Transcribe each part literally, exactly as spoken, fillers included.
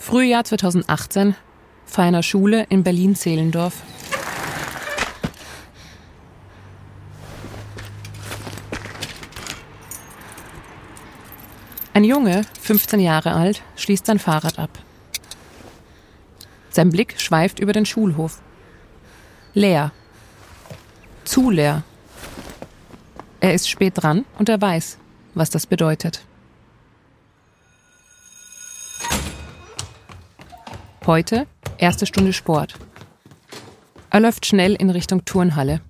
Frühjahr zweitausendachtzehn, vor einer Schule in Berlin-Zehlendorf. Ein Junge, fünfzehn Jahre alt, schließt sein Fahrrad ab. Sein Blick schweift über den Schulhof. Leer. Zu leer. Er ist spät dran und er weiß, was das bedeutet. Heute erste Stunde Sport. Er läuft schnell in Richtung Turnhalle.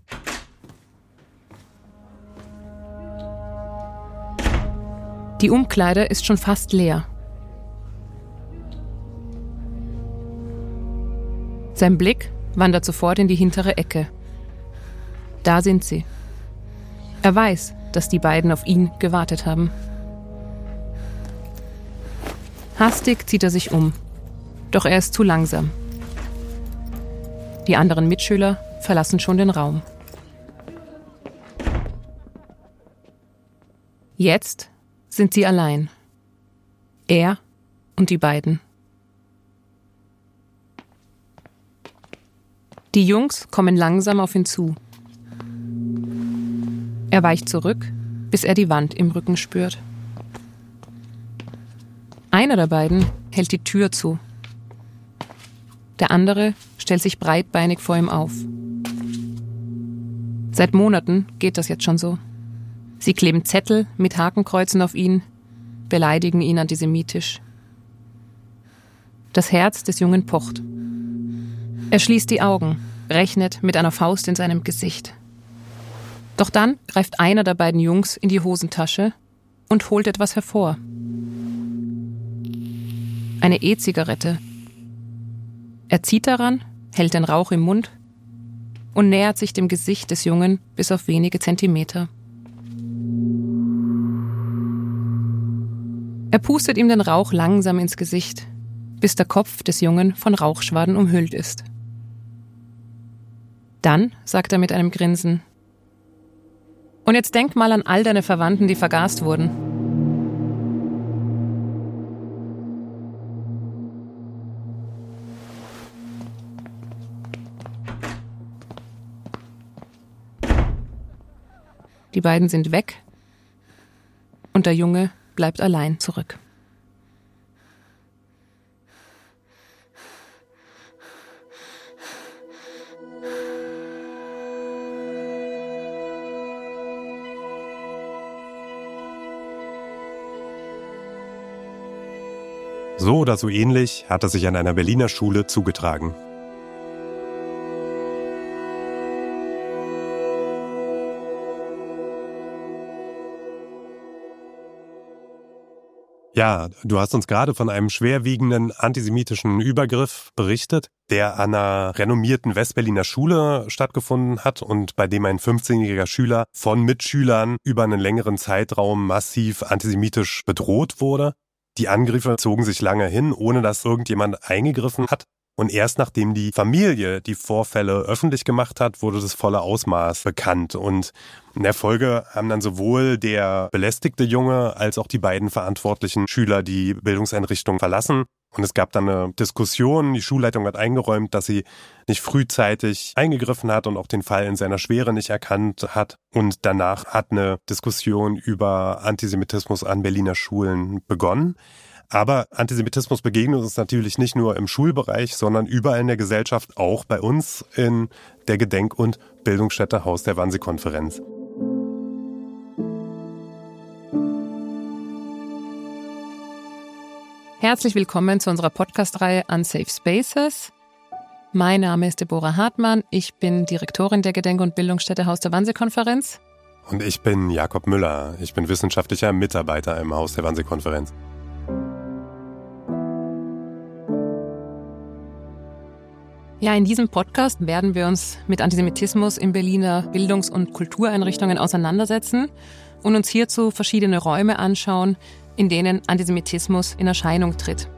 Die Umkleide ist schon fast leer. Sein Blick wandert sofort in die hintere Ecke. Da sind sie. Er weiß, dass die beiden auf ihn gewartet haben. Hastig zieht er sich um. Doch er ist zu langsam. Die anderen Mitschüler verlassen schon den Raum. Jetzt sind sie allein. Er und die beiden. Die Jungs kommen langsam auf ihn zu. Er weicht zurück, bis er die Wand im Rücken spürt. Einer der beiden hält die Tür zu. Der andere stellt sich breitbeinig vor ihm auf. Seit Monaten geht das jetzt schon so. Sie kleben Zettel mit Hakenkreuzen auf ihn, beleidigen ihn antisemitisch. Das Herz des Jungen pocht. Er schließt die Augen, rechnet mit einer Faust in seinem Gesicht. Doch dann greift einer der beiden Jungs in die Hosentasche und holt etwas hervor. Eine E-Zigarette. Er zieht daran, hält den Rauch im Mund und nähert sich dem Gesicht des Jungen bis auf wenige Zentimeter. Er pustet ihm den Rauch langsam ins Gesicht, bis der Kopf des Jungen von Rauchschwaden umhüllt ist. Dann sagt er mit einem Grinsen: Und jetzt denk mal an all deine Verwandten, die vergast wurden. Die beiden sind weg und der Junge bleibt allein zurück. So oder so ähnlich hat es sich an einer Berliner Schule zugetragen. Ja, du hast uns gerade von einem schwerwiegenden antisemitischen Übergriff berichtet, der an einer renommierten Westberliner Schule stattgefunden hat und bei dem ein fünfzehnjähriger Schüler von Mitschülern über einen längeren Zeitraum massiv antisemitisch bedroht wurde. Die Angriffe zogen sich lange hin, ohne dass irgendjemand eingegriffen hat. Und erst nachdem die Familie die Vorfälle öffentlich gemacht hat, wurde das volle Ausmaß bekannt. Und in der Folge haben dann sowohl der belästigte Junge als auch die beiden verantwortlichen Schüler die Bildungseinrichtung verlassen. Und es gab dann eine Diskussion. Die Schulleitung hat eingeräumt, dass sie nicht frühzeitig eingegriffen hat und auch den Fall in seiner Schwere nicht erkannt hat. Und danach hat eine Diskussion über Antisemitismus an Berliner Schulen begonnen. Aber Antisemitismus begegnet uns natürlich nicht nur im Schulbereich, sondern überall in der Gesellschaft, auch bei uns in der Gedenk- und Bildungsstätte Haus der Wannsee-Konferenz. Herzlich willkommen zu unserer Podcast-Reihe Unsafe Spaces. Mein Name ist Deborah Hartmann, ich bin Direktorin der Gedenk- und Bildungsstätte Haus der Wannsee-Konferenz. Und ich bin Jakob Müller, ich bin wissenschaftlicher Mitarbeiter im Haus der Wannsee-Konferenz. Ja, in diesem Podcast werden wir uns mit Antisemitismus in Berliner Bildungs- und Kultureinrichtungen auseinandersetzen und uns hierzu verschiedene Räume anschauen, in denen Antisemitismus in Erscheinung tritt.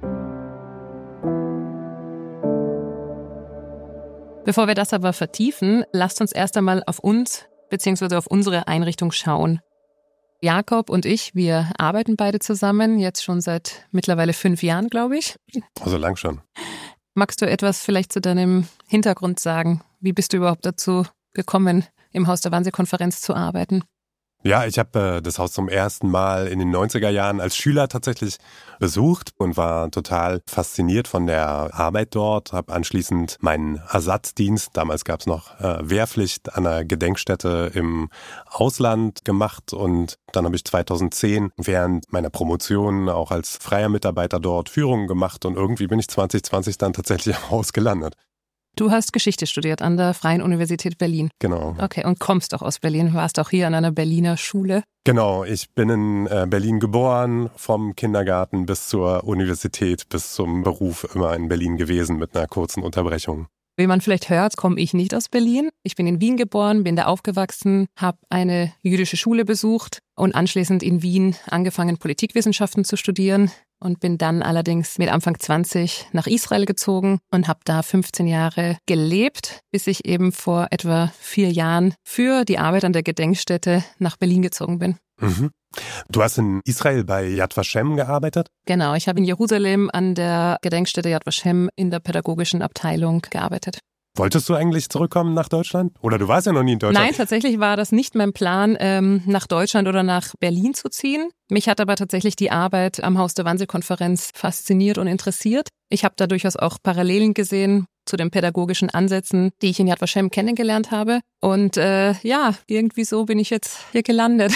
Bevor wir das aber vertiefen, lasst uns erst einmal auf uns bzw. auf unsere Einrichtung schauen. Jakob und ich, wir arbeiten beide zusammen, jetzt schon seit mittlerweile fünf Jahren, glaube ich. Also lang schon. Magst du etwas vielleicht zu deinem Hintergrund sagen? Wie bist du überhaupt dazu gekommen, im Haus der Wannsee-Konferenz zu arbeiten? Ja, ich habe äh, das Haus zum ersten Mal in den neunziger Jahren als Schüler tatsächlich besucht und war total fasziniert von der Arbeit dort. Habe anschließend meinen Ersatzdienst, damals gab es noch äh, Wehrpflicht, an einer Gedenkstätte im Ausland gemacht. Und dann habe ich zweitausendzehn während meiner Promotion auch als freier Mitarbeiter dort Führungen gemacht. Und irgendwie bin ich zwanzig zwanzig dann tatsächlich am Haus gelandet. Du hast Geschichte studiert an der Freien Universität Berlin. Genau. Okay, und kommst auch aus Berlin, warst auch hier an einer Berliner Schule. Genau, ich bin in äh, Berlin geboren, vom Kindergarten bis zur Universität, bis zum Beruf immer in Berlin gewesen mit einer kurzen Unterbrechung. Wie man vielleicht hört, komme ich nicht aus Berlin. Ich bin in Wien geboren, bin da aufgewachsen, habe eine jüdische Schule besucht und anschließend in Wien angefangen, Politikwissenschaften zu studieren und bin dann allerdings mit Anfang zwanzig nach Israel gezogen und habe da fünfzehn Jahre gelebt, bis ich eben vor etwa vier Jahren für die Arbeit an der Gedenkstätte nach Berlin gezogen bin. Mhm. Du hast in Israel bei Yad Vashem gearbeitet? Genau, ich habe in Jerusalem an der Gedenkstätte Yad Vashem in der pädagogischen Abteilung gearbeitet. Wolltest du eigentlich zurückkommen nach Deutschland? Oder du warst ja noch nie in Deutschland? Nein, tatsächlich war das nicht mein Plan, ähm, nach Deutschland oder nach Berlin zu ziehen. Mich hat aber tatsächlich die Arbeit am Haus der Wannsee-Konferenz fasziniert und interessiert. Ich habe da durchaus auch Parallelen gesehen zu den pädagogischen Ansätzen, die ich in Yad Vashem kennengelernt habe. Und äh, ja, irgendwie so bin ich jetzt hier gelandet.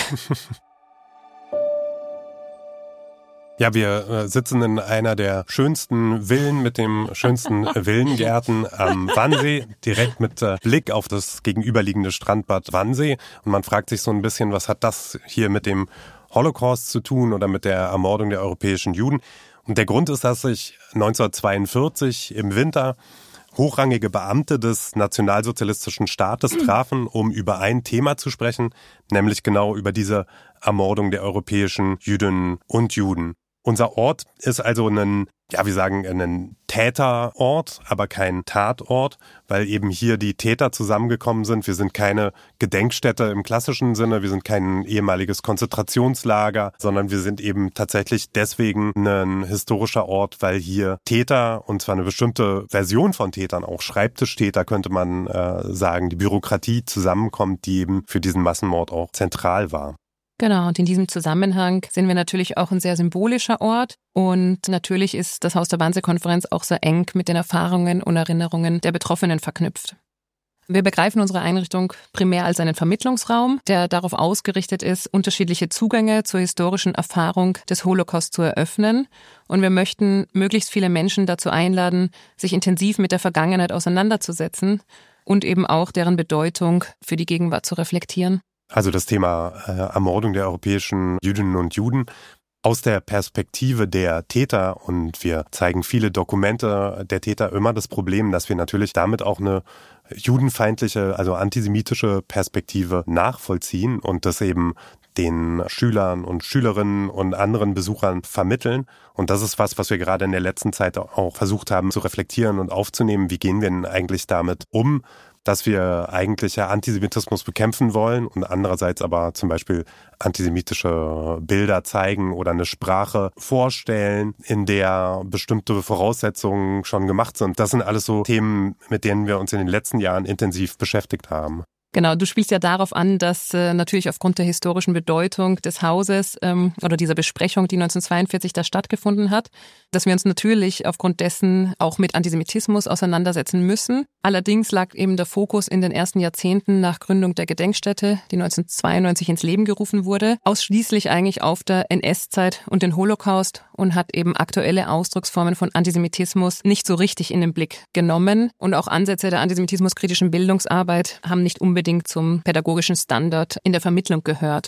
Ja, wir äh, sitzen in einer der schönsten Villen mit dem schönsten Villengärten am Wannsee, direkt mit äh, Blick auf das gegenüberliegende Strandbad Wannsee. Und man fragt sich so ein bisschen, was hat das hier mit dem Holocaust zu tun oder mit der Ermordung der europäischen Juden? Und der Grund ist, dass sich neunzehnhundertzweiundvierzig im Winter hochrangige Beamte des nationalsozialistischen Staates trafen, um über ein Thema zu sprechen, nämlich genau über diese Ermordung der europäischen Jüdinnen und Juden. Unser Ort ist also ein, ja, wir sagen, ein Täterort, aber kein Tatort, weil eben hier die Täter zusammengekommen sind. Wir sind keine Gedenkstätte im klassischen Sinne, wir sind kein ehemaliges Konzentrationslager, sondern wir sind eben tatsächlich deswegen ein historischer Ort, weil hier Täter, und zwar eine bestimmte Version von Tätern, auch Schreibtischtäter könnte man äh, sagen, die Bürokratie zusammenkommt, die eben für diesen Massenmord auch zentral war. Genau, und in diesem Zusammenhang sind wir natürlich auch ein sehr symbolischer Ort. Und natürlich ist das Haus der Wannsee-Konferenz auch sehr eng mit den Erfahrungen und Erinnerungen der Betroffenen verknüpft. Wir begreifen unsere Einrichtung primär als einen Vermittlungsraum, der darauf ausgerichtet ist, unterschiedliche Zugänge zur historischen Erfahrung des Holocaust zu eröffnen. Und wir möchten möglichst viele Menschen dazu einladen, sich intensiv mit der Vergangenheit auseinanderzusetzen und eben auch deren Bedeutung für die Gegenwart zu reflektieren. Also das Thema äh, Ermordung der europäischen Jüdinnen und Juden aus der Perspektive der Täter, und wir zeigen viele Dokumente der Täter, immer das Problem, dass wir natürlich damit auch eine judenfeindliche, also antisemitische Perspektive nachvollziehen und das eben den Schülern und Schülerinnen und anderen Besuchern vermitteln. Und das ist was, was wir gerade in der letzten Zeit auch versucht haben zu reflektieren und aufzunehmen. Wie gehen wir denn eigentlich damit um, dass wir eigentlich ja Antisemitismus bekämpfen wollen und andererseits aber zum Beispiel antisemitische Bilder zeigen oder eine Sprache vorstellen, in der bestimmte Voraussetzungen schon gemacht sind. Das sind alles so Themen, mit denen wir uns in den letzten Jahren intensiv beschäftigt haben. Genau, du spielst ja darauf an, dass äh, natürlich aufgrund der historischen Bedeutung des Hauses ähm, oder dieser Besprechung, die neunzehnhundertzweiundvierzig da stattgefunden hat, dass wir uns natürlich aufgrund dessen auch mit Antisemitismus auseinandersetzen müssen. Allerdings lag eben der Fokus in den ersten Jahrzehnten nach Gründung der Gedenkstätte, die neunzehnhundertzweiundneunzig ins Leben gerufen wurde, ausschließlich eigentlich auf der N S-Zeit und den Holocaust und hat eben aktuelle Ausdrucksformen von Antisemitismus nicht so richtig in den Blick genommen. Und auch Ansätze der antisemitismuskritischen Bildungsarbeit haben nicht unbedingt zum pädagogischen Standard in der Vermittlung gehört.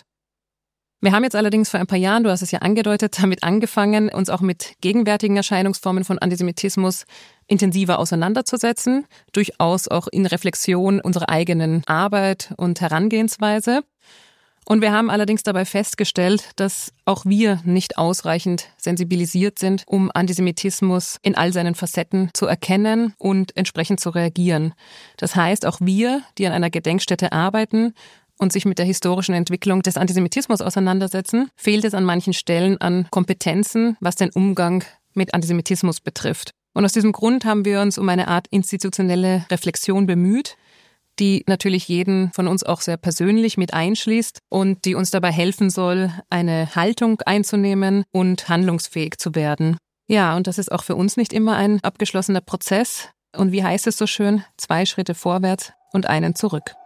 Wir haben jetzt allerdings vor ein paar Jahren, du hast es ja angedeutet, damit angefangen, uns auch mit gegenwärtigen Erscheinungsformen von Antisemitismus intensiver auseinanderzusetzen, durchaus auch in Reflexion unserer eigenen Arbeit und Herangehensweise. Und wir haben allerdings dabei festgestellt, dass auch wir nicht ausreichend sensibilisiert sind, um Antisemitismus in all seinen Facetten zu erkennen und entsprechend zu reagieren. Das heißt, auch wir, die an einer Gedenkstätte arbeiten, und sich mit der historischen Entwicklung des Antisemitismus auseinandersetzen, fehlt es an manchen Stellen an Kompetenzen, was den Umgang mit Antisemitismus betrifft. Und aus diesem Grund haben wir uns um eine Art institutionelle Reflexion bemüht, die natürlich jeden von uns auch sehr persönlich mit einschließt und die uns dabei helfen soll, eine Haltung einzunehmen und handlungsfähig zu werden. Ja, und das ist auch für uns nicht immer ein abgeschlossener Prozess. Und wie heißt es so schön? Zwei Schritte vorwärts und einen zurück.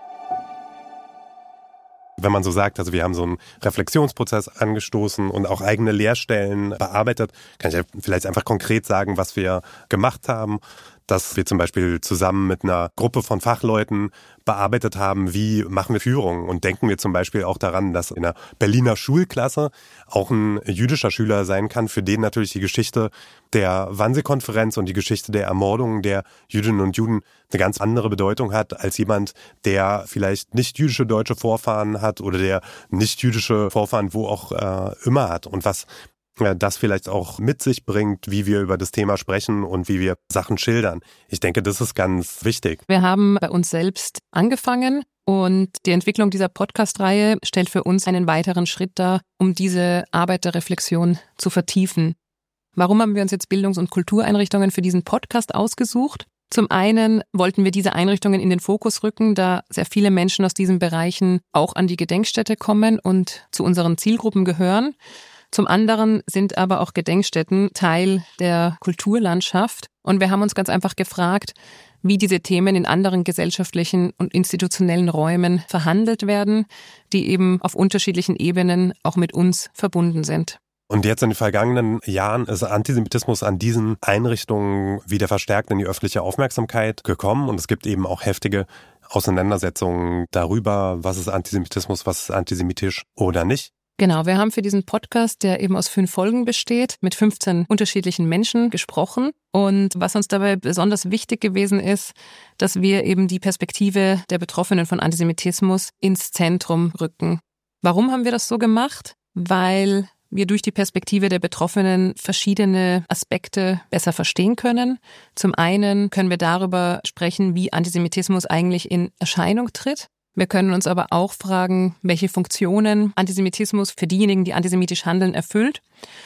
Wenn man so sagt, also wir haben so einen Reflexionsprozess angestoßen und auch eigene Lehrstellen bearbeitet, kann ich vielleicht einfach konkret sagen, was wir gemacht haben. Dass wir zum Beispiel zusammen mit einer Gruppe von Fachleuten bearbeitet haben, wie machen wir Führung. Und denken wir zum Beispiel auch daran, dass in einer Berliner Schulklasse auch ein jüdischer Schüler sein kann, für den natürlich die Geschichte der Wannsee-Konferenz und die Geschichte der Ermordung der Jüdinnen und Juden eine ganz andere Bedeutung hat, als jemand, der vielleicht nicht jüdische deutsche Vorfahren hat oder der nicht jüdische Vorfahren wo auch äh, immer hat. Und was das vielleicht auch mit sich bringt, wie wir über das Thema sprechen und wie wir Sachen schildern. Ich denke, das ist ganz wichtig. Wir haben bei uns selbst angefangen und die Entwicklung dieser Podcast-Reihe stellt für uns einen weiteren Schritt dar, um diese Arbeit der Reflexion zu vertiefen. Warum haben wir uns jetzt Bildungs- und Kultureinrichtungen für diesen Podcast ausgesucht? Zum einen wollten wir diese Einrichtungen in den Fokus rücken, da sehr viele Menschen aus diesen Bereichen auch an die Gedenkstätte kommen und zu unseren Zielgruppen gehören. Zum anderen sind aber auch Gedenkstätten Teil der Kulturlandschaft und wir haben uns ganz einfach gefragt, wie diese Themen in anderen gesellschaftlichen und institutionellen Räumen verhandelt werden, die eben auf unterschiedlichen Ebenen auch mit uns verbunden sind. Und jetzt in den vergangenen Jahren ist Antisemitismus an diesen Einrichtungen wieder verstärkt in die öffentliche Aufmerksamkeit gekommen und es gibt eben auch heftige Auseinandersetzungen darüber, was ist Antisemitismus, was ist antisemitisch oder nicht. Genau, wir haben für diesen Podcast, der eben aus fünf Folgen besteht, mit fünfzehn unterschiedlichen Menschen gesprochen. Und was uns dabei besonders wichtig gewesen ist, dass wir eben die Perspektive der Betroffenen von Antisemitismus ins Zentrum rücken. Warum haben wir das so gemacht? Weil wir durch die Perspektive der Betroffenen verschiedene Aspekte besser verstehen können. Zum einen können wir darüber sprechen, wie Antisemitismus eigentlich in Erscheinung tritt. Wir können uns aber auch fragen, welche Funktionen Antisemitismus für diejenigen, die antisemitisch handeln, erfüllt.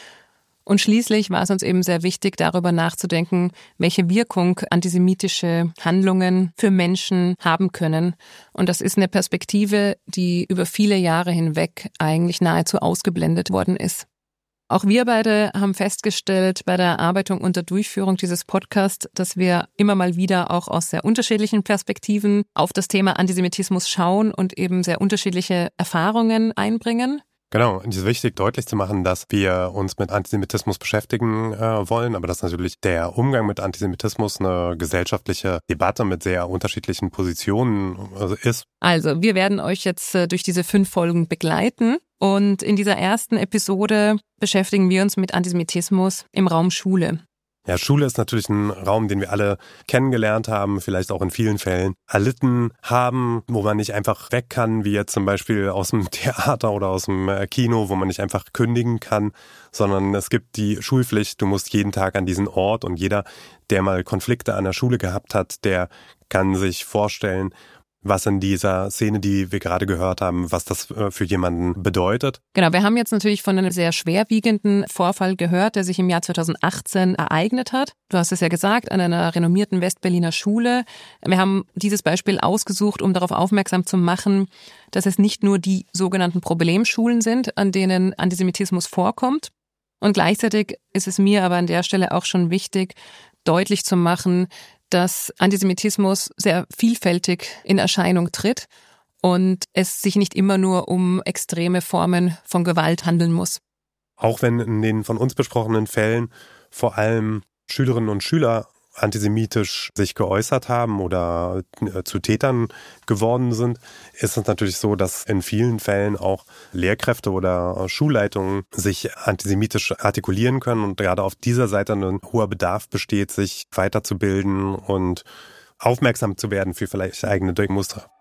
Und schließlich war es uns eben sehr wichtig, darüber nachzudenken, welche Wirkung antisemitische Handlungen für Menschen haben können. Und das ist eine Perspektive, die über viele Jahre hinweg eigentlich nahezu ausgeblendet worden ist. Auch wir beide haben festgestellt bei der Erarbeitung und der Durchführung dieses Podcasts, dass wir immer mal wieder auch aus sehr unterschiedlichen Perspektiven auf das Thema Antisemitismus schauen und eben sehr unterschiedliche Erfahrungen einbringen. Genau, und es ist wichtig, deutlich zu machen, dass wir uns mit Antisemitismus beschäftigen äh, wollen, aber dass natürlich der Umgang mit Antisemitismus eine gesellschaftliche Debatte mit sehr unterschiedlichen Positionen äh, ist. Also, wir werden euch jetzt äh, durch diese fünf Folgen begleiten und in dieser ersten Episode beschäftigen wir uns mit Antisemitismus im Raum Schule. Ja, Schule ist natürlich ein Raum, den wir alle kennengelernt haben, vielleicht auch in vielen Fällen erlitten haben, wo man nicht einfach weg kann, wie jetzt zum Beispiel aus dem Theater oder aus dem Kino, wo man nicht einfach kündigen kann, sondern es gibt die Schulpflicht, du musst jeden Tag an diesen Ort und jeder, der mal Konflikte an der Schule gehabt hat, der kann sich vorstellen, was in dieser Szene, die wir gerade gehört haben, was das für jemanden bedeutet. Genau, wir haben jetzt natürlich von einem sehr schwerwiegenden Vorfall gehört, der sich im Jahr zweitausendachtzehn ereignet hat. Du hast es ja gesagt, an einer renommierten Westberliner Schule. Wir haben dieses Beispiel ausgesucht, um darauf aufmerksam zu machen, dass es nicht nur die sogenannten Problemschulen sind, an denen Antisemitismus vorkommt. Und gleichzeitig ist es mir aber an der Stelle auch schon wichtig, deutlich zu machen, dass Antisemitismus sehr vielfältig in Erscheinung tritt und es sich nicht immer nur um extreme Formen von Gewalt handeln muss. Auch wenn in den von uns besprochenen Fällen vor allem Schülerinnen und Schüler antisemitisch sich geäußert haben oder zu Tätern geworden sind, ist es natürlich so, dass in vielen Fällen auch Lehrkräfte oder Schulleitungen sich antisemitisch artikulieren können und gerade auf dieser Seite ein hoher Bedarf besteht, sich weiterzubilden und aufmerksam zu werden für vielleicht eigene Denkmuster.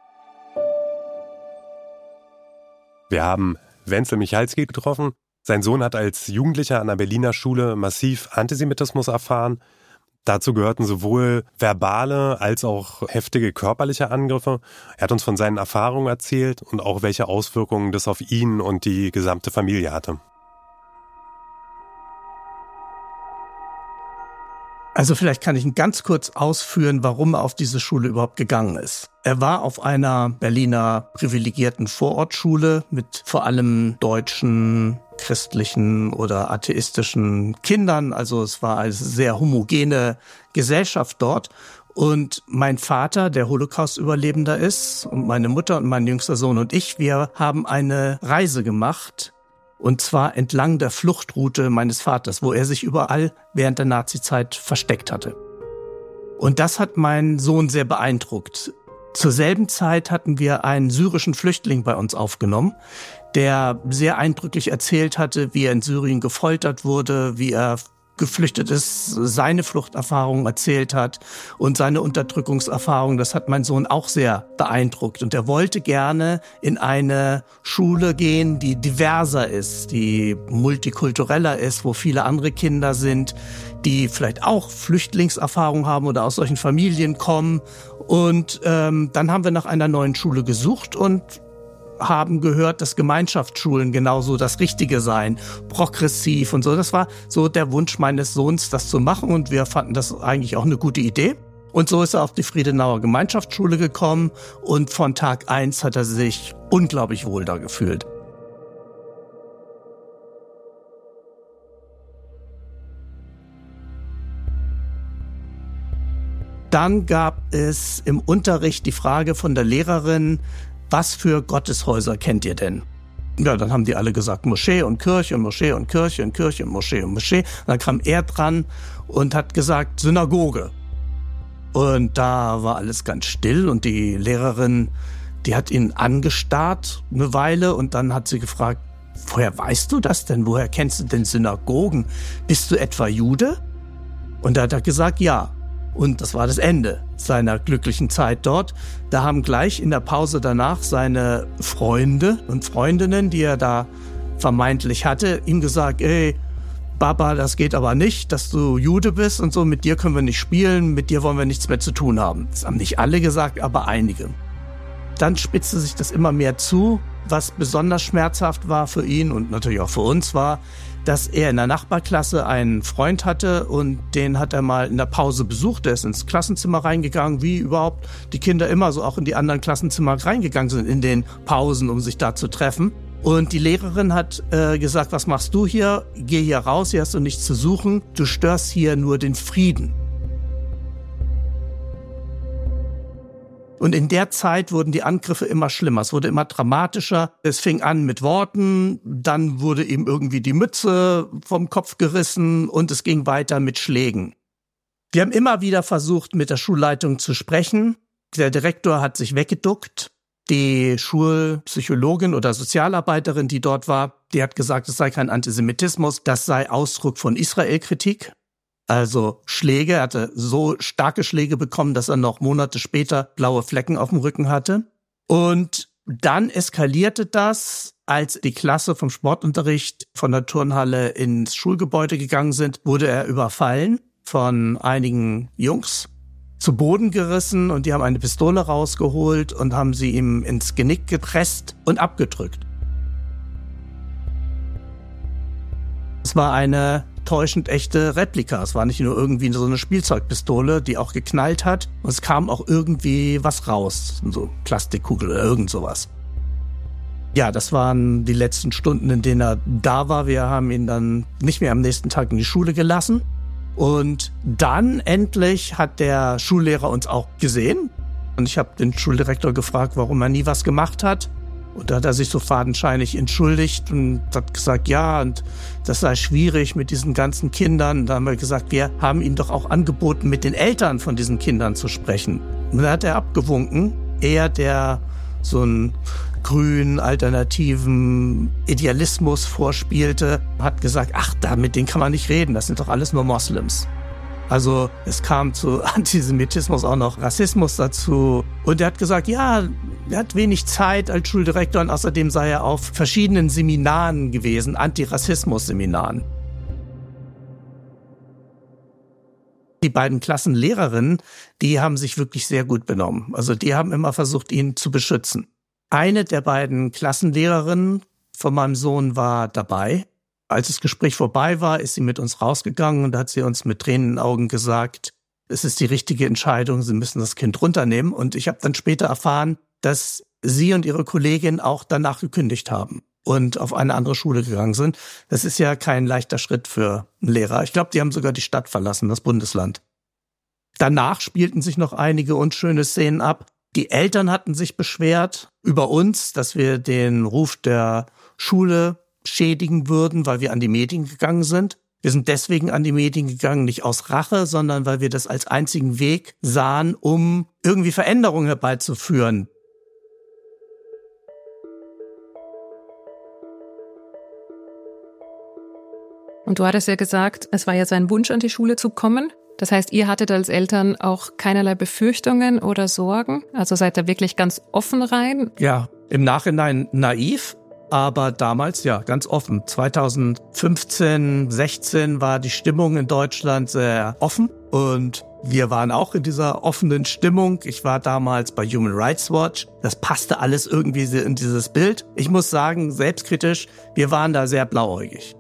Wir haben Wenzel Michalski getroffen. Sein Sohn hat als Jugendlicher an der Berliner Schule massiv Antisemitismus erfahren. Dazu gehörten sowohl verbale als auch heftige körperliche Angriffe. Er hat uns von seinen Erfahrungen erzählt und auch welche Auswirkungen das auf ihn und die gesamte Familie hatte. Also vielleicht kann ich ihn ganz kurz ausführen, warum er auf diese Schule überhaupt gegangen ist. Er war auf einer Berliner privilegierten Vorortschule mit vor allem deutschen, christlichen oder atheistischen Kindern. Also es war eine sehr homogene Gesellschaft dort. Und mein Vater, der Holocaust-Überlebender ist, und meine Mutter und mein jüngster Sohn und ich, wir haben eine Reise gemacht. Und zwar entlang der Fluchtroute meines Vaters, wo er sich überall während der Nazizeit versteckt hatte. Und das hat meinen Sohn sehr beeindruckt. Zur selben Zeit hatten wir einen syrischen Flüchtling bei uns aufgenommen, der sehr eindrücklich erzählt hatte, wie er in Syrien gefoltert wurde, wie er geflüchtet ist, seine Fluchterfahrungen erzählt hat und seine Unterdrückungserfahrungen. Das hat mein Sohn auch sehr beeindruckt. Und er wollte gerne in eine Schule gehen, die diverser ist, die multikultureller ist, wo viele andere Kinder sind, die vielleicht auch Flüchtlingserfahrung haben oder aus solchen Familien kommen. Und ähm, dann haben wir nach einer neuen Schule gesucht und haben gehört, dass Gemeinschaftsschulen genauso das Richtige seien, progressiv und so. Das war so der Wunsch meines Sohns, das zu machen, und wir fanden das eigentlich auch eine gute Idee. Und so ist er auf die Friedenauer Gemeinschaftsschule gekommen und von Tag eins hat er sich unglaublich wohl da gefühlt. Dann gab es im Unterricht die Frage von der Lehrerin: Was für Gotteshäuser kennt ihr denn? Ja, dann haben die alle gesagt Moschee und Kirche und Moschee und Kirche und Kirche und Moschee und Moschee. Und dann kam er dran und hat gesagt Synagoge. Und da war alles ganz still und die Lehrerin, die hat ihn angestarrt eine Weile und dann hat sie gefragt: Woher weißt du das denn? Woher kennst du denn Synagogen? Bist du etwa Jude? Und da hat er gesagt, ja. Und das war das Ende seiner glücklichen Zeit dort. Da haben gleich in der Pause danach seine Freunde und Freundinnen, die er da vermeintlich hatte, ihm gesagt: Ey, Baba, das geht aber nicht, dass du Jude bist und so, mit dir können wir nicht spielen, mit dir wollen wir nichts mehr zu tun haben. Das haben nicht alle gesagt, aber einige. Dann spitzte sich das immer mehr zu. Was besonders schmerzhaft war für ihn und natürlich auch für uns war, dass er in der Nachbarklasse einen Freund hatte und den hat er mal in der Pause besucht. Der ist ins Klassenzimmer reingegangen, wie überhaupt die Kinder immer so auch in die anderen Klassenzimmer reingegangen sind in den Pausen, um sich da zu treffen. Und die Lehrerin hat äh, gesagt: Was machst du hier? Geh hier raus, hier hast du nichts zu suchen. Du störst hier nur den Frieden. Und in der Zeit wurden die Angriffe immer schlimmer, es wurde immer dramatischer. Es fing an mit Worten, dann wurde ihm irgendwie die Mütze vom Kopf gerissen und es ging weiter mit Schlägen. Wir haben immer wieder versucht, mit der Schulleitung zu sprechen. Der Direktor hat sich weggeduckt. Die Schulpsychologin oder Sozialarbeiterin, die dort war, die hat gesagt, es sei kein Antisemitismus, das sei Ausdruck von Israel-Kritik. Also Schläge, er hatte so starke Schläge bekommen, dass er noch Monate später blaue Flecken auf dem Rücken hatte. Und dann eskalierte das, als die Klasse vom Sportunterricht von der Turnhalle ins Schulgebäude gegangen sind, wurde er überfallen von einigen Jungs, zu Boden gerissen und die haben eine Pistole rausgeholt und haben sie ihm ins Genick gepresst und abgedrückt. Es war eine täuschend echte Replika. Es war nicht nur irgendwie so eine Spielzeugpistole, die auch geknallt hat. Und es kam auch irgendwie was raus. So Plastikkugel oder irgend sowas. Ja, das waren die letzten Stunden, in denen er da war. Wir haben ihn dann nicht mehr am nächsten Tag in die Schule gelassen. Und dann endlich hat der Schullehrer uns auch gesehen. Und ich habe den Schuldirektor gefragt, warum er nie was gemacht hat. Und da hat er sich so fadenscheinig entschuldigt und hat gesagt, ja, und das sei schwierig mit diesen ganzen Kindern. Da haben wir gesagt, wir haben ihm doch auch angeboten, mit den Eltern von diesen Kindern zu sprechen. Und da hat er abgewunken. Er, der so einen grünen, alternativen Idealismus vorspielte, hat gesagt, ach, da, mit denen kann man nicht reden, das sind doch alles nur Moslems. Also es kam zu Antisemitismus auch noch Rassismus dazu. Und er hat gesagt, ja, er hat wenig Zeit als Schuldirektor und außerdem sei er auf verschiedenen Seminaren gewesen, Antirassismus-Seminaren. Die beiden Klassenlehrerinnen, die haben sich wirklich sehr gut benommen. Also die haben immer versucht, ihn zu beschützen. Eine der beiden Klassenlehrerinnen von meinem Sohn war dabei. Als das Gespräch vorbei war, ist sie mit uns rausgegangen und hat sie uns mit Tränen in den Augen gesagt, es ist die richtige Entscheidung, Sie müssen das Kind runternehmen. Und ich habe dann später erfahren, dass sie und ihre Kollegin auch danach gekündigt haben und auf eine andere Schule gegangen sind. Das ist ja kein leichter Schritt für einen Lehrer. Ich glaube, die haben sogar die Stadt verlassen, das Bundesland. Danach spielten sich noch einige unschöne Szenen ab. Die Eltern hatten sich beschwert über uns, dass wir den Ruf der Schule schädigen würden, weil wir an die Medien gegangen sind. Wir sind deswegen an die Medien gegangen, nicht aus Rache, sondern weil wir das als einzigen Weg sahen, um irgendwie Veränderungen herbeizuführen. Und du hattest ja gesagt, es war ja sein Wunsch, an die Schule zu kommen. Das heißt, ihr hattet als Eltern auch keinerlei Befürchtungen oder Sorgen? Also seid ihr wirklich ganz offen rein? Ja, im Nachhinein naiv, aber damals ja ganz offen. zweitausendfünfzehn, sechzehn war die Stimmung in Deutschland sehr offen und wir waren auch in dieser offenen Stimmung. Ich war damals bei Human Rights Watch. Das passte alles irgendwie in dieses Bild. Ich muss sagen, selbstkritisch, wir waren da sehr blauäugig.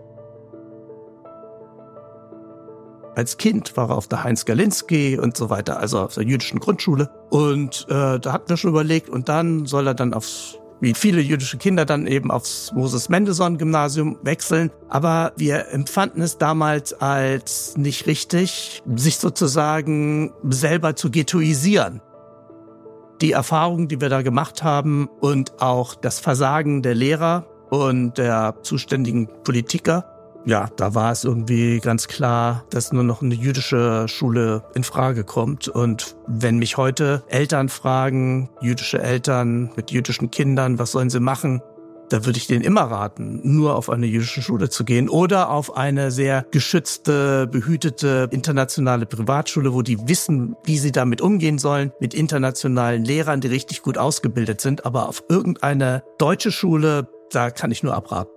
Als Kind war er auf der Heinz-Galinski und so weiter, also auf der jüdischen Grundschule. Und äh, da hatten wir schon überlegt, und dann soll er dann aufs, wie viele jüdische Kinder, dann eben aufs Moses-Mendelssohn-Gymnasium wechseln. Aber wir empfanden es damals als nicht richtig, sich sozusagen selber zu ghettoisieren. Die Erfahrungen, die wir da gemacht haben und auch das Versagen der Lehrer und der zuständigen Politiker, ja, da war es irgendwie ganz klar, dass nur noch eine jüdische Schule in Frage kommt. Und wenn mich heute Eltern fragen, jüdische Eltern mit jüdischen Kindern, was sollen sie machen, da würde ich denen immer raten, nur auf eine jüdische Schule zu gehen oder auf eine sehr geschützte, behütete, internationale Privatschule, wo die wissen, wie sie damit umgehen sollen, mit internationalen Lehrern, die richtig gut ausgebildet sind. Aber auf irgendeine deutsche Schule, da kann ich nur abraten.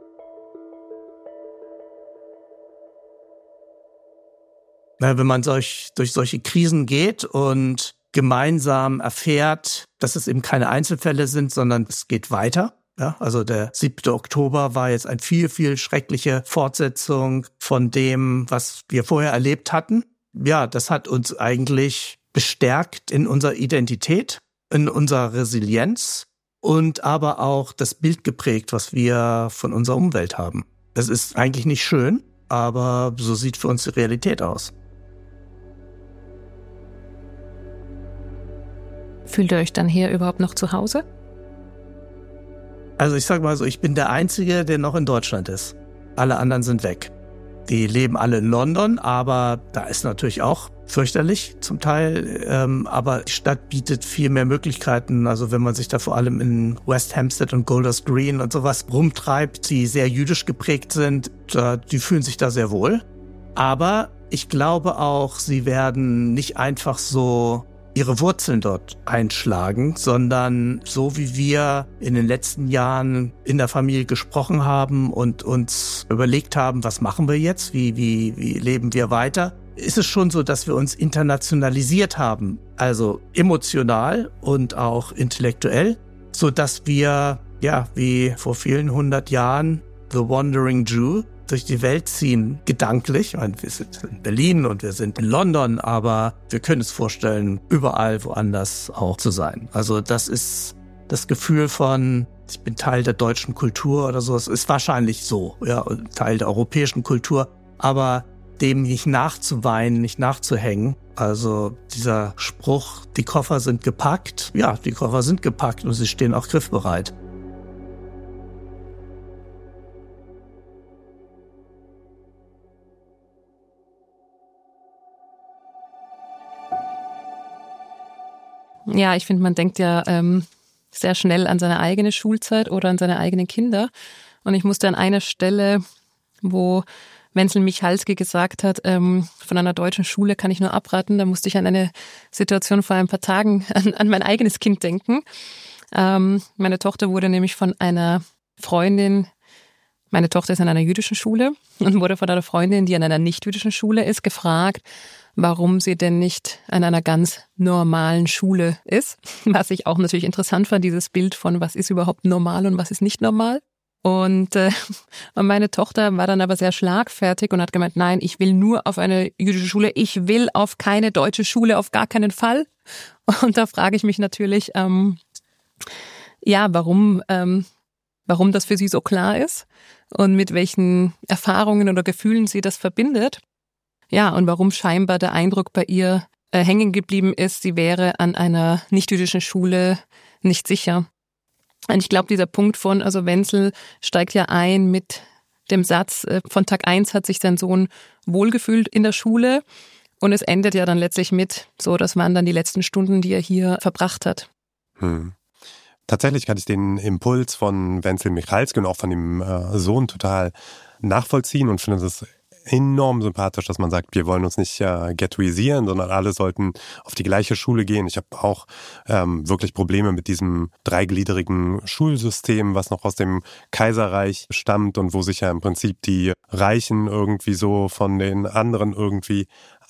Wenn man durch, durch solche Krisen geht und gemeinsam erfährt, dass es eben keine Einzelfälle sind, sondern es geht weiter. Ja, also der siebte Oktober war jetzt eine viel, viel schreckliche Fortsetzung von dem, was wir vorher erlebt hatten. Ja, das hat uns eigentlich bestärkt in unserer Identität, in unserer Resilienz und aber auch das Bild geprägt, was wir von unserer Umwelt haben. Das ist eigentlich nicht schön, aber so sieht für uns die Realität aus. Fühlt ihr euch dann hier überhaupt noch zu Hause? Also ich sag mal so, ich bin der Einzige, der noch in Deutschland ist. Alle anderen sind weg. Die leben alle in London, aber da ist natürlich auch fürchterlich zum Teil. Ähm, aber die Stadt bietet viel mehr Möglichkeiten. Also wenn man sich da vor allem in West Hampstead und Golders Green und sowas rumtreibt, die sehr jüdisch geprägt sind, da, die fühlen sich da sehr wohl. Aber ich glaube auch, sie werden nicht einfach so ihre Wurzeln dort einschlagen, sondern so wie wir in den letzten Jahren in der Familie gesprochen haben und uns überlegt haben, was machen wir jetzt, wie, wie, wie leben wir weiter, ist es schon so, dass wir uns internationalisiert haben, also emotional und auch intellektuell, so dass wir, ja, wie vor vielen hundert Jahren, The Wandering Jew, durch die Welt ziehen, gedanklich. Ich meine, wir sind in Berlin und wir sind in London, aber wir können uns vorstellen, überall woanders auch zu sein. Also das ist das Gefühl von, ich bin Teil der deutschen Kultur oder so. Es ist wahrscheinlich so, ja, Teil der europäischen Kultur, aber dem nicht nachzuweinen, nicht nachzuhängen. Also dieser Spruch, die Koffer sind gepackt. Ja, die Koffer sind gepackt und sie stehen auch griffbereit. Ja, ich finde, man denkt ja ähm, sehr schnell an seine eigene Schulzeit oder an seine eigenen Kinder. Und ich musste an einer Stelle, wo Wenzel Michalski gesagt hat, ähm, von einer deutschen Schule kann ich nur abraten, da musste ich an eine Situation vor ein paar Tagen an, an mein eigenes Kind denken. Ähm, meine Tochter wurde nämlich von einer Freundin, meine Tochter ist an einer jüdischen Schule und wurde von einer Freundin, die an einer nicht-jüdischen Schule ist, gefragt, warum sie denn nicht an einer ganz normalen Schule ist. Was ich auch natürlich interessant fand, dieses Bild von, was ist überhaupt normal und was ist nicht normal. Und, äh, und meine Tochter war dann aber sehr schlagfertig und hat gemeint, nein, ich will nur auf eine jüdische Schule, ich will auf keine deutsche Schule, auf gar keinen Fall. Und da frage ich mich natürlich, ähm, ja, warum, ähm, warum das für sie so klar ist und mit welchen Erfahrungen oder Gefühlen sie das verbindet. Ja, und warum scheinbar der Eindruck bei ihr äh, hängen geblieben ist, sie wäre an einer nicht-jüdischen Schule nicht sicher. Und ich glaube, dieser Punkt von, also Wenzel steigt ja ein mit dem Satz, äh, von Tag eins hat sich sein Sohn wohlgefühlt in der Schule und es endet ja dann letztlich mit, so, das waren dann die letzten Stunden, die er hier verbracht hat. Hm. Tatsächlich kann ich den Impuls von Wenzel Michalski und auch von dem äh, Sohn total nachvollziehen und finde es enorm sympathisch, dass man sagt, wir wollen uns nicht äh, ghettoisieren, sondern alle sollten auf die gleiche Schule gehen. Ich habe auch ähm, wirklich Probleme mit diesem dreigliedrigen Schulsystem, was noch aus dem Kaiserreich stammt und wo sich ja im Prinzip die Reichen irgendwie so von den anderen irgendwie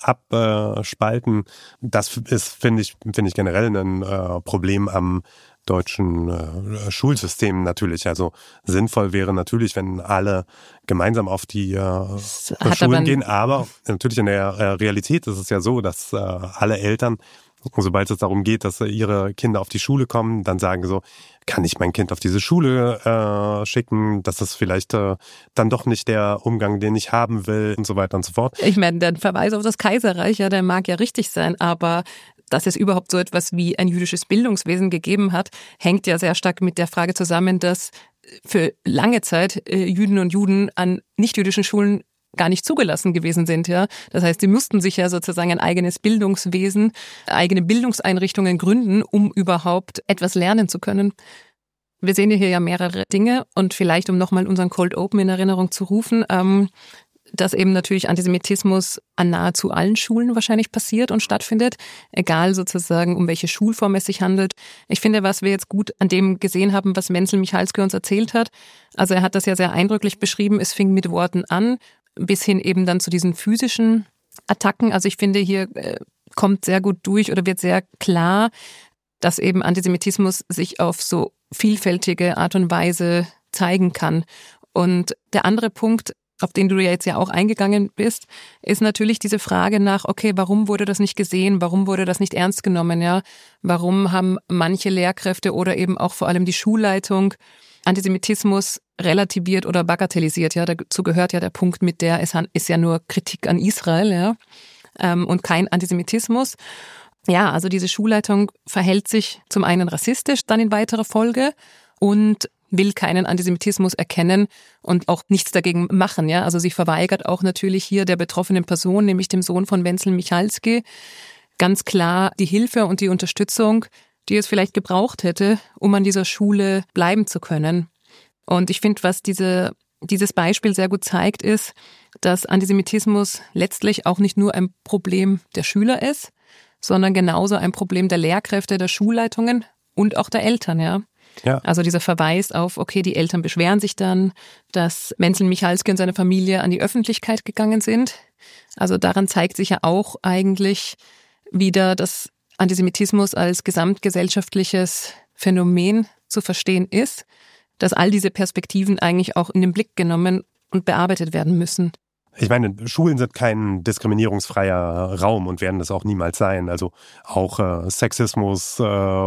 abspalten. Das ist, finde ich, finde ich generell ein äh, Problem am deutschen äh, Schulsystem natürlich. Also sinnvoll wäre natürlich, wenn alle gemeinsam auf die äh, Schulen gehen. Aber natürlich in der äh, Realität ist es ja so, dass äh, alle Eltern, sobald es darum geht, dass ihre Kinder auf die Schule kommen, dann sagen so, kann ich mein Kind auf diese Schule äh, schicken? Das ist vielleicht äh, dann doch nicht der Umgang, den ich haben will und so weiter und so fort. Ich meine, der Verweis auf das Kaiserreich, ja, der mag ja richtig sein, aber dass es überhaupt so etwas wie ein jüdisches Bildungswesen gegeben hat, hängt ja sehr stark mit der Frage zusammen, dass für lange Zeit äh, Jüdinnen und Juden an nicht-jüdischen Schulen gar nicht zugelassen gewesen sind, ja. Das heißt, sie mussten sich ja sozusagen ein eigenes Bildungswesen, eigene Bildungseinrichtungen gründen, um überhaupt etwas lernen zu können. Wir sehen hier ja mehrere Dinge und vielleicht, um nochmal unseren Cold Open in Erinnerung zu rufen, ähm, dass eben natürlich Antisemitismus an nahezu allen Schulen wahrscheinlich passiert und stattfindet, egal sozusagen, um welche Schulform es sich handelt. Ich finde, was wir jetzt gut an dem gesehen haben, was Wenzel Michalski uns erzählt hat, also er hat das ja sehr eindrücklich beschrieben, es fing mit Worten an, bis hin eben dann zu diesen physischen Attacken. Also ich finde, hier äh, kommt sehr gut durch oder wird sehr klar, dass eben Antisemitismus sich auf so vielfältige Art und Weise zeigen kann. Und der andere Punkt, auf den du ja jetzt ja auch eingegangen bist, ist natürlich diese Frage nach, okay, warum wurde das nicht gesehen? Warum wurde das nicht ernst genommen? Ja, warum haben manche Lehrkräfte oder eben auch vor allem die Schulleitung Antisemitismus relativiert oder bagatellisiert? Ja, dazu gehört ja der Punkt mit der, es ist ja nur Kritik an Israel, ja, und kein Antisemitismus. Ja, also diese Schulleitung verhält sich zum einen rassistisch, dann in weiterer Folge und will keinen Antisemitismus erkennen und auch nichts dagegen machen. Ja, also sie verweigert auch natürlich hier der betroffenen Person, nämlich dem Sohn von Wenzel Michalski, ganz klar die Hilfe und die Unterstützung, die es vielleicht gebraucht hätte, um an dieser Schule bleiben zu können. Und ich finde, was diese, dieses Beispiel sehr gut zeigt, ist, dass Antisemitismus letztlich auch nicht nur ein Problem der Schüler ist, sondern genauso ein Problem der Lehrkräfte, der Schulleitungen und auch der Eltern, ja. Ja. Also dieser Verweis auf, okay, die Eltern beschweren sich dann, dass Wenzel Michalski und seine Familie an die Öffentlichkeit gegangen sind. Also daran zeigt sich ja auch eigentlich wieder, dass Antisemitismus als gesamtgesellschaftliches Phänomen zu verstehen ist, dass all diese Perspektiven eigentlich auch in den Blick genommen und bearbeitet werden müssen. Ich meine, Schulen sind kein diskriminierungsfreier Raum und werden das auch niemals sein. Also auch äh, Sexismus, äh,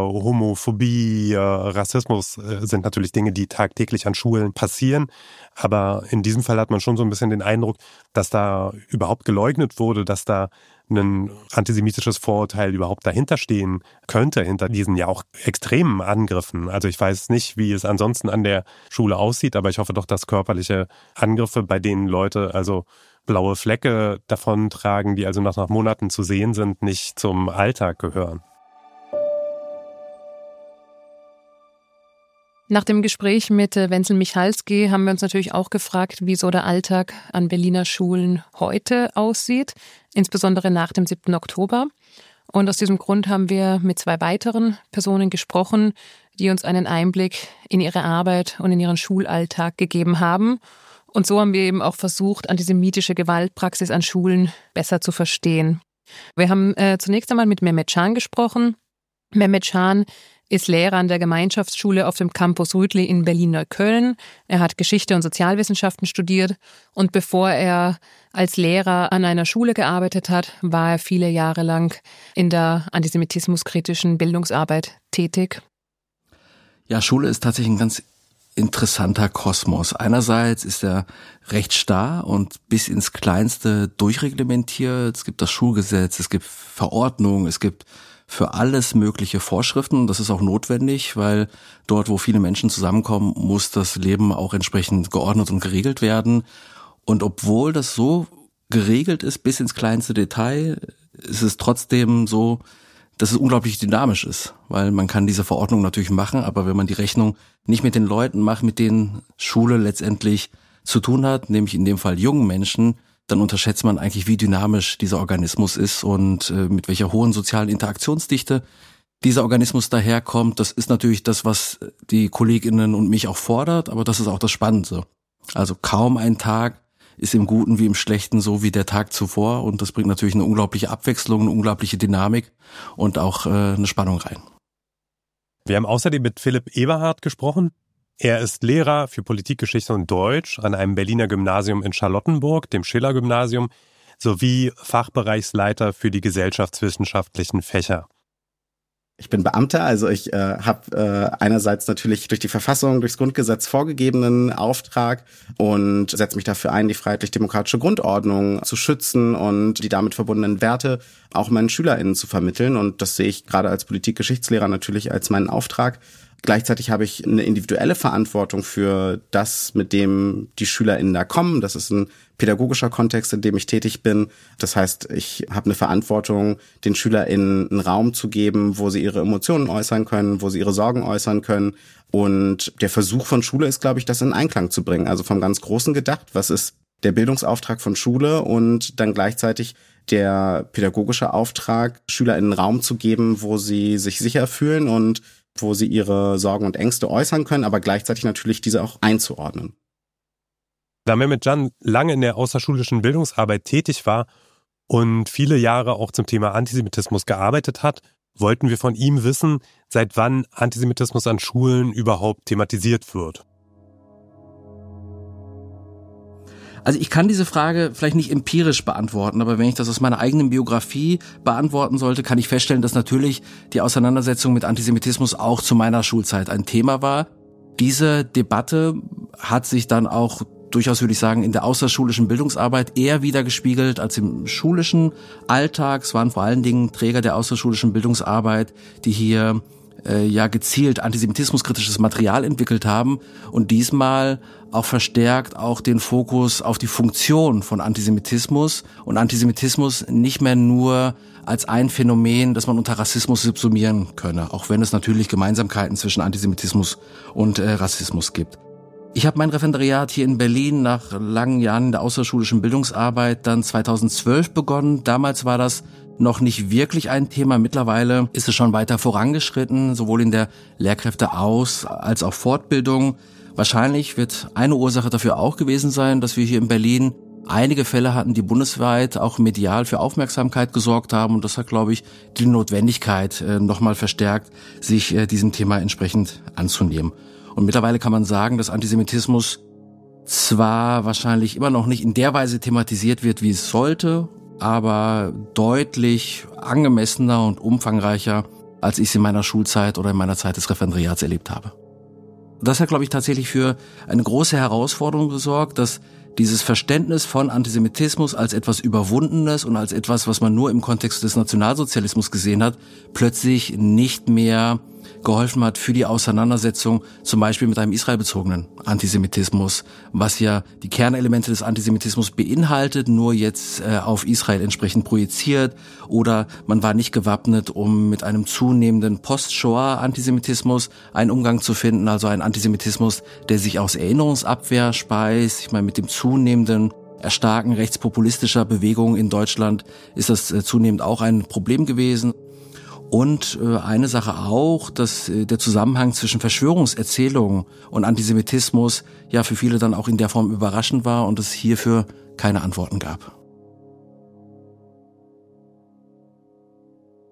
Homophobie, äh, Rassismus äh, sind natürlich Dinge, die tagtäglich an Schulen passieren. Aber in diesem Fall hat man schon so ein bisschen den Eindruck, dass da überhaupt geleugnet wurde, dass da ein antisemitisches Vorurteil überhaupt dahinter stehen könnte, hinter diesen ja auch extremen Angriffen. Also ich weiß nicht, wie es ansonsten an der Schule aussieht, aber ich hoffe doch, dass körperliche Angriffe, bei denen Leute also blaue Flecke davontragen, die also nach, nach Monaten zu sehen sind, nicht zum Alltag gehören. Nach dem Gespräch mit Wenzel Michalski haben wir uns natürlich auch gefragt, wie so der Alltag an Berliner Schulen heute aussieht, insbesondere nach dem siebten Oktober. Und aus diesem Grund haben wir mit zwei weiteren Personen gesprochen, die uns einen Einblick in ihre Arbeit und in ihren Schulalltag gegeben haben. Und so haben wir eben auch versucht, antisemitische Gewaltpraxis an Schulen besser zu verstehen. Wir haben äh, zunächst einmal mit Mehmet Can gesprochen. Mehmet Can ist Lehrer an der Gemeinschaftsschule auf dem Campus Rütli in Berlin-Neukölln. Er hat Geschichte und Sozialwissenschaften studiert und bevor er als Lehrer an einer Schule gearbeitet hat, war er viele Jahre lang in der antisemitismuskritischen Bildungsarbeit tätig. Ja, Schule ist tatsächlich ein ganz interessanter Kosmos. Einerseits ist er recht starr und bis ins Kleinste durchreglementiert. Es gibt das Schulgesetz, es gibt Verordnungen, es gibt für alles mögliche Vorschriften. Das ist auch notwendig, weil dort, wo viele Menschen zusammenkommen, muss das Leben auch entsprechend geordnet und geregelt werden. Und obwohl das so geregelt ist bis ins kleinste Detail, ist es trotzdem so, dass es unglaublich dynamisch ist, weil man kann diese Verordnung natürlich machen, aber wenn man die Rechnung nicht mit den Leuten macht, mit denen Schule letztendlich zu tun hat, nämlich in dem Fall jungen Menschen, dann unterschätzt man eigentlich, wie dynamisch dieser Organismus ist und äh, mit welcher hohen sozialen Interaktionsdichte dieser Organismus daherkommt. Das ist natürlich das, was die KollegInnen und mich auch fordert, aber das ist auch das Spannende. Also kaum ein Tag ist im Guten wie im Schlechten so wie der Tag zuvor und das bringt natürlich eine unglaubliche Abwechslung, eine unglaubliche Dynamik und auch äh, eine Spannung rein. Wir haben außerdem mit Philipp Eberhardt gesprochen. Er ist Lehrer für Politikgeschichte und Deutsch an einem Berliner Gymnasium in Charlottenburg, dem Schiller-Gymnasium, sowie Fachbereichsleiter für die gesellschaftswissenschaftlichen Fächer. Ich bin Beamter, also ich äh, habe äh, einerseits natürlich durch die Verfassung, durchs Grundgesetz vorgegebenen Auftrag und setze mich dafür ein, die freiheitlich-demokratische Grundordnung zu schützen und die damit verbundenen Werte auch meinen SchülerInnen zu vermitteln. Und das sehe ich gerade als Politikgeschichtslehrer natürlich als meinen Auftrag. Gleichzeitig habe ich eine individuelle Verantwortung für das, mit dem die SchülerInnen da kommen. Das ist ein pädagogischer Kontext, in dem ich tätig bin. Das heißt, ich habe eine Verantwortung, den SchülerInnen einen Raum zu geben, wo sie ihre Emotionen äußern können, wo sie ihre Sorgen äußern können. Und der Versuch von Schule ist, glaube ich, das in Einklang zu bringen. Also vom ganz Großen gedacht, was ist der Bildungsauftrag von Schule und dann gleichzeitig der pädagogische Auftrag, SchülerInnen Raum zu geben, wo sie sich sicher fühlen und wo sie ihre Sorgen und Ängste äußern können, aber gleichzeitig natürlich diese auch einzuordnen. Da Mehmet Can lange in der außerschulischen Bildungsarbeit tätig war und viele Jahre auch zum Thema Antisemitismus gearbeitet hat, wollten wir von ihm wissen, seit wann Antisemitismus an Schulen überhaupt thematisiert wird. Also ich kann diese Frage vielleicht nicht empirisch beantworten, aber wenn ich das aus meiner eigenen Biografie beantworten sollte, kann ich feststellen, dass natürlich die Auseinandersetzung mit Antisemitismus auch zu meiner Schulzeit ein Thema war. Diese Debatte hat sich dann auch durchaus, würde ich sagen, in der außerschulischen Bildungsarbeit eher widergespiegelt als im schulischen Alltag. Es waren vor allen Dingen Träger der außerschulischen Bildungsarbeit, die hier äh, ja gezielt antisemitismuskritisches Material entwickelt haben und diesmal auch verstärkt auch den Fokus auf die Funktion von Antisemitismus und Antisemitismus nicht mehr nur als ein Phänomen, das man unter Rassismus subsumieren könne, auch wenn es natürlich Gemeinsamkeiten zwischen Antisemitismus und äh, Rassismus gibt. Ich habe mein Referendariat hier in Berlin nach langen Jahren in der außerschulischen Bildungsarbeit dann zweitausendzwölf begonnen. Damals war das noch nicht wirklich ein Thema. Mittlerweile ist es schon weiter vorangeschritten, sowohl in der Lehrkräfteaus- als auch Fortbildung. Wahrscheinlich wird eine Ursache dafür auch gewesen sein, dass wir hier in Berlin einige Fälle hatten, die bundesweit auch medial für Aufmerksamkeit gesorgt haben. Und das hat, glaube ich, die Notwendigkeit äh, nochmal verstärkt, sich äh, diesem Thema entsprechend anzunehmen. Und mittlerweile kann man sagen, dass Antisemitismus zwar wahrscheinlich immer noch nicht in der Weise thematisiert wird, wie es sollte, aber deutlich angemessener und umfangreicher, als ich es in meiner Schulzeit oder in meiner Zeit des Referendariats erlebt habe. Das hat, glaube ich, tatsächlich für eine große Herausforderung gesorgt, dass dieses Verständnis von Antisemitismus als etwas Überwundenes und als etwas, was man nur im Kontext des Nationalsozialismus gesehen hat, plötzlich nicht mehr geholfen hat für die Auseinandersetzung zum Beispiel mit einem israelbezogenen Antisemitismus, was ja die Kernelemente des Antisemitismus beinhaltet, nur jetzt äh, auf Israel entsprechend projiziert, oder man war nicht gewappnet, um mit einem zunehmenden Post-Shoah-Antisemitismus einen Umgang zu finden, also ein Antisemitismus, der sich aus Erinnerungsabwehr speist. Ich meine, mit dem zunehmenden Erstarken rechtspopulistischer Bewegungen in Deutschland ist das äh, zunehmend auch ein Problem gewesen. Und äh, eine Sache auch, dass äh, der Zusammenhang zwischen Verschwörungserzählungen und Antisemitismus ja für viele dann auch in der Form überraschend war und es hierfür keine Antworten gab.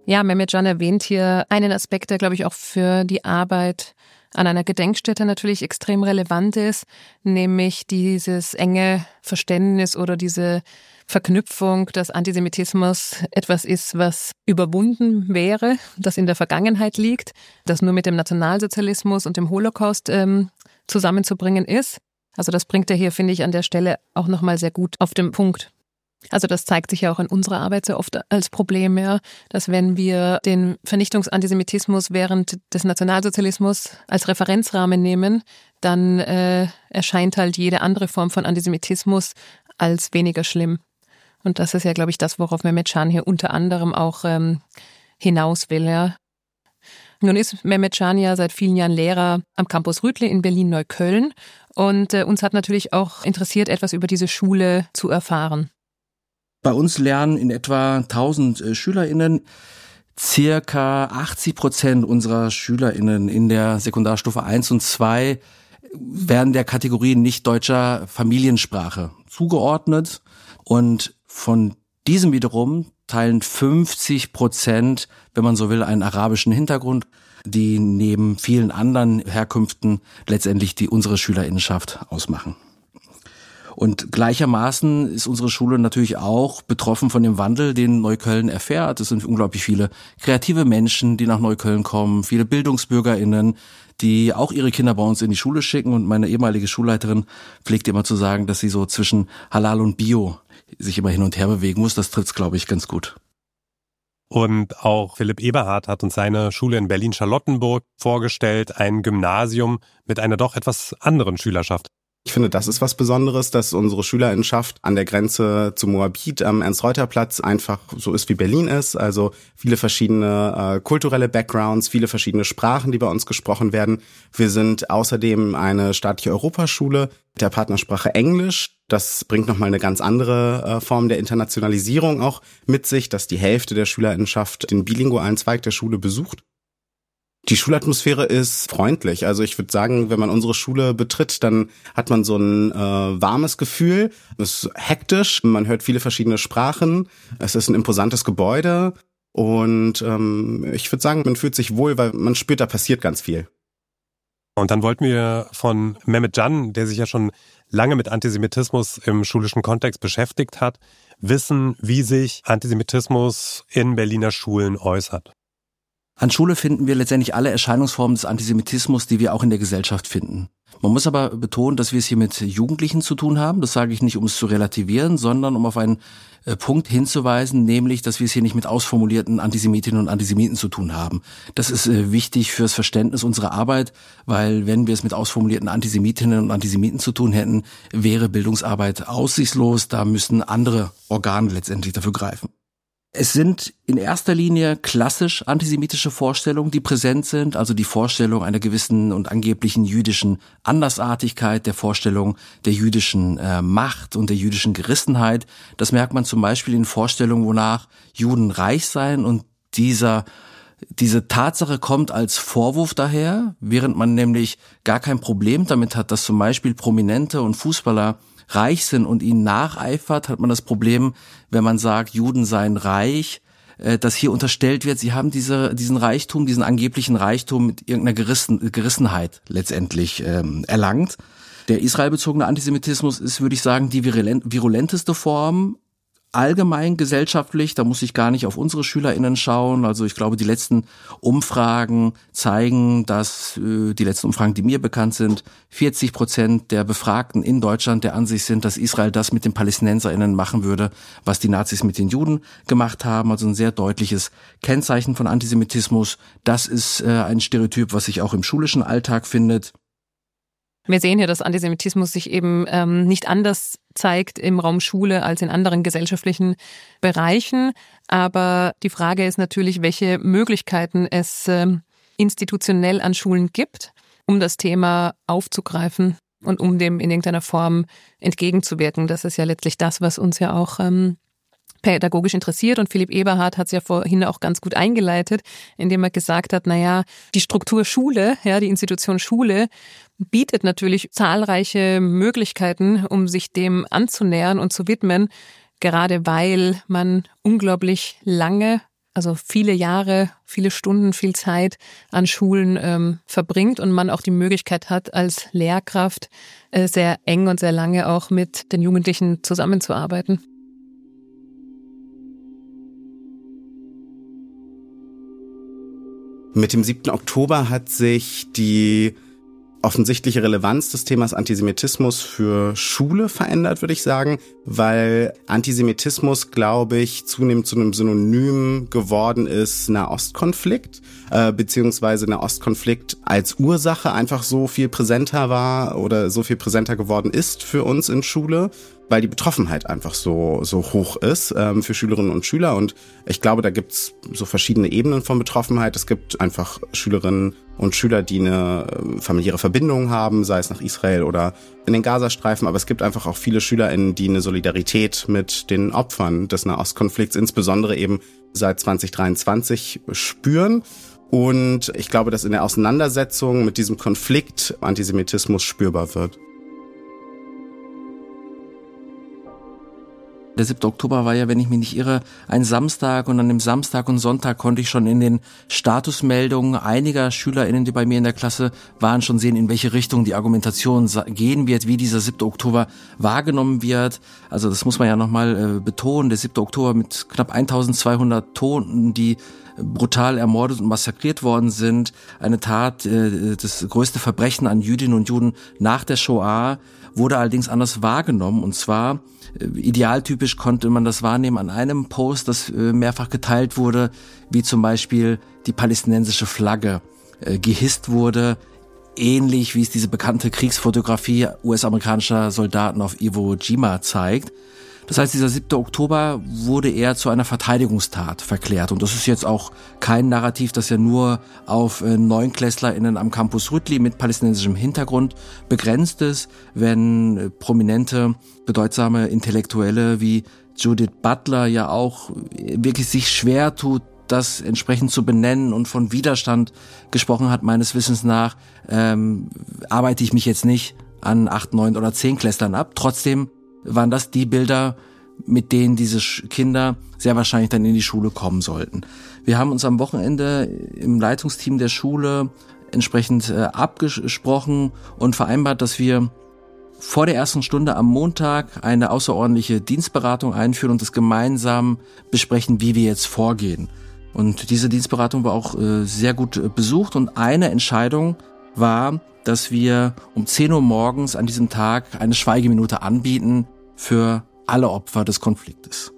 Ja, Mehmet Can erwähnt hier einen Aspekt, der, glaube ich, auch für die Arbeit an einer Gedenkstätte natürlich extrem relevant ist, nämlich dieses enge Verständnis oder diese Verknüpfung, dass Antisemitismus etwas ist, was überwunden wäre, das in der Vergangenheit liegt, das nur mit dem Nationalsozialismus und dem Holocaust ähm, zusammenzubringen ist. Also das bringt er hier, finde ich, an der Stelle auch nochmal sehr gut auf den Punkt. Also das zeigt sich ja auch in unserer Arbeit sehr oft als Problem, ja, dass wenn wir den Vernichtungsantisemitismus während des Nationalsozialismus als Referenzrahmen nehmen, dann äh, erscheint halt jede andere Form von Antisemitismus als weniger schlimm. Und das ist ja, glaube ich, das, worauf Mehmet Can hier unter anderem auch ähm, hinaus will, ja. Nun ist Mehmet Can ja seit vielen Jahren Lehrer am Campus Rütli in Berlin-Neukölln und äh, uns hat natürlich auch interessiert, etwas über diese Schule zu erfahren. Bei uns lernen in etwa tausend äh, SchülerInnen. Circa achtzig Prozent unserer SchülerInnen in der Sekundarstufe eins und zwei werden der Kategorie nicht deutscher Familiensprache zugeordnet. Und von diesem wiederum teilen fünfzig Prozent, wenn man so will, einen arabischen Hintergrund, die neben vielen anderen Herkünften letztendlich die unsere SchülerInnenschaft ausmachen. Und gleichermaßen ist unsere Schule natürlich auch betroffen von dem Wandel, den Neukölln erfährt. Es sind unglaublich viele kreative Menschen, die nach Neukölln kommen, viele BildungsbürgerInnen, die auch ihre Kinder bei uns in die Schule schicken. Und meine ehemalige Schulleiterin pflegt immer zu sagen, dass sie so zwischen Halal und Bio sich immer hin und her bewegen muss. Das trifft's, glaube ich, ganz gut. Und auch Philipp Eberhardt hat uns seine Schule in Berlin-Charlottenburg vorgestellt, ein Gymnasium mit einer doch etwas anderen Schülerschaft. Ich finde, das ist was Besonderes, dass unsere SchülerInnenschaft an der Grenze zu Moabit am Ernst-Reuter-Platz einfach so ist, wie Berlin ist. Also viele verschiedene äh, kulturelle Backgrounds, viele verschiedene Sprachen, die bei uns gesprochen werden. Wir sind außerdem eine staatliche Europaschule mit der Partnersprache Englisch. Das bringt nochmal eine ganz andere äh, Form der Internationalisierung auch mit sich, dass die Hälfte der SchülerInnenschaft den bilingualen Zweig der Schule besucht. Die Schulatmosphäre ist freundlich. Also ich würde sagen, wenn man unsere Schule betritt, dann hat man so ein äh, warmes Gefühl. Es ist hektisch, man hört viele verschiedene Sprachen. Es ist ein imposantes Gebäude und ähm, ich würde sagen, man fühlt sich wohl, weil man spürt, da passiert ganz viel. Und dann wollten wir von Mehmet Can, der sich ja schon lange mit Antisemitismus im schulischen Kontext beschäftigt hat, wissen, wie sich Antisemitismus in Berliner Schulen äußert. An Schule finden wir letztendlich alle Erscheinungsformen des Antisemitismus, die wir auch in der Gesellschaft finden. Man muss aber betonen, dass wir es hier mit Jugendlichen zu tun haben. Das sage ich nicht, um es zu relativieren, sondern um auf einen äh, Punkt hinzuweisen, nämlich, dass wir es hier nicht mit ausformulierten Antisemitinnen und Antisemiten zu tun haben. Das ist äh, wichtig fürs Verständnis unserer Arbeit, weil wenn wir es mit ausformulierten Antisemitinnen und Antisemiten zu tun hätten, wäre Bildungsarbeit aussichtslos. Da müssten andere Organe letztendlich dafür greifen. Es sind in erster Linie klassisch antisemitische Vorstellungen, die präsent sind, also die Vorstellung einer gewissen und angeblichen jüdischen Andersartigkeit, der Vorstellung der jüdischen äh, Macht und der jüdischen Gerissenheit. Das merkt man zum Beispiel in Vorstellungen, wonach Juden reich seien, und dieser diese Tatsache kommt als Vorwurf daher, während man nämlich gar kein Problem damit hat, dass zum Beispiel Prominente und Fußballer reich sind und ihnen nacheifert, hat man das Problem, wenn man sagt, Juden seien reich, dass hier unterstellt wird, sie haben diese, diesen Reichtum, diesen angeblichen Reichtum mit irgendeiner Gerissen, Gerissenheit letztendlich ähm, erlangt. Der israelbezogene Antisemitismus ist, würde ich sagen, die virulenteste Form, allgemein gesellschaftlich. Da muss ich gar nicht auf unsere SchülerInnen schauen. Also ich glaube, die letzten Umfragen zeigen, dass äh, die letzten Umfragen, die mir bekannt sind, vierzig Prozent der Befragten in Deutschland der Ansicht sind, dass Israel das mit den PalästinenserInnen machen würde, was die Nazis mit den Juden gemacht haben. Also ein sehr deutliches Kennzeichen von Antisemitismus. Das ist äh, ein Stereotyp, was sich auch im schulischen Alltag findet. Wir sehen hier, dass Antisemitismus sich eben ähm, nicht anders zeigt im Raum Schule als in anderen gesellschaftlichen Bereichen. Aber die Frage ist natürlich, welche Möglichkeiten es ähm, institutionell an Schulen gibt, um das Thema aufzugreifen und um dem in irgendeiner Form entgegenzuwirken. Das ist ja letztlich das, was uns ja auch ähm, pädagogisch interessiert. Und Philipp Eberhardt hat es ja vorhin auch ganz gut eingeleitet, indem er gesagt hat, naja, die Struktur Schule, ja, die Institution Schule bietet natürlich zahlreiche Möglichkeiten, um sich dem anzunähern und zu widmen, gerade weil man unglaublich lange also viele Jahre, viele Stunden, viel Zeit an Schulen ähm, verbringt und man auch die Möglichkeit hat, als Lehrkraft äh, sehr eng und sehr lange auch mit den Jugendlichen zusammenzuarbeiten. Mit dem siebten Oktober hat sich die offensichtliche Relevanz des Themas Antisemitismus für Schule verändert, würde ich sagen, weil Antisemitismus, glaube ich, zunehmend zu einem Synonym geworden ist, Nahostkonflikt, äh, beziehungsweise Nahostkonflikt als Ursache einfach so viel präsenter war oder so viel präsenter geworden ist für uns in Schule, weil die Betroffenheit einfach so so hoch ist ähm, für Schülerinnen und Schüler. Und ich glaube, da gibt's so verschiedene Ebenen von Betroffenheit. Es gibt einfach Schülerinnen und Schüler, die eine äh, familiäre Verbindung haben, sei es nach Israel oder in den Gazastreifen. Aber es gibt einfach auch viele SchülerInnen, die eine Solidarität mit den Opfern des Nahostkonflikts, insbesondere eben seit zwanzig dreiundzwanzig, spüren. Und ich glaube, dass in der Auseinandersetzung mit diesem Konflikt Antisemitismus spürbar wird. Der siebte Oktober war ja, wenn ich mich nicht irre, ein Samstag, und an dem Samstag und Sonntag konnte ich schon in den Statusmeldungen einiger SchülerInnen, die bei mir in der Klasse waren, schon sehen, in welche Richtung die Argumentation gehen wird, wie dieser siebte Oktober wahrgenommen wird. Also das muss man ja nochmal äh, betonen, der siebte Oktober mit knapp eintausendzweihundert Toten, die brutal ermordet und massakriert worden sind. Eine Tat, äh, das größte Verbrechen an Jüdinnen und Juden nach der Shoah, wurde allerdings anders wahrgenommen. Und zwar, äh, idealtypisch konnte man das wahrnehmen an einem Post, das äh, mehrfach geteilt wurde, wie zum Beispiel die palästinensische Flagge äh, gehisst wurde, ähnlich wie es diese bekannte Kriegsfotografie U S-amerikanischer Soldaten auf Iwo Jima zeigt. Das heißt, dieser siebte Oktober wurde eher zu einer Verteidigungstat verklärt. Und das ist jetzt auch kein Narrativ, das ja nur auf äh, NeunklässlerInnen am Campus Rüttli mit palästinensischem Hintergrund begrenzt ist. Wenn äh, prominente, bedeutsame Intellektuelle wie Judith Butler ja auch wirklich sich schwer tut, das entsprechend zu benennen und von Widerstand gesprochen hat, meines Wissens nach, ähm, arbeite ich mich jetzt nicht an acht, neun oder zehn Klässlern ab. Trotzdem waren das die Bilder, mit denen diese Kinder sehr wahrscheinlich dann in die Schule kommen sollten. Wir haben uns am Wochenende im Leitungsteam der Schule entsprechend äh, abgesprochen und vereinbart, dass wir vor der ersten Stunde am Montag eine außerordentliche Dienstberatung einführen und das gemeinsam besprechen, wie wir jetzt vorgehen. Und diese Dienstberatung war auch äh, sehr gut äh, besucht, und eine Entscheidung war, dass wir um zehn Uhr morgens an diesem Tag eine Schweigeminute anbieten für alle Opfer des Konfliktes.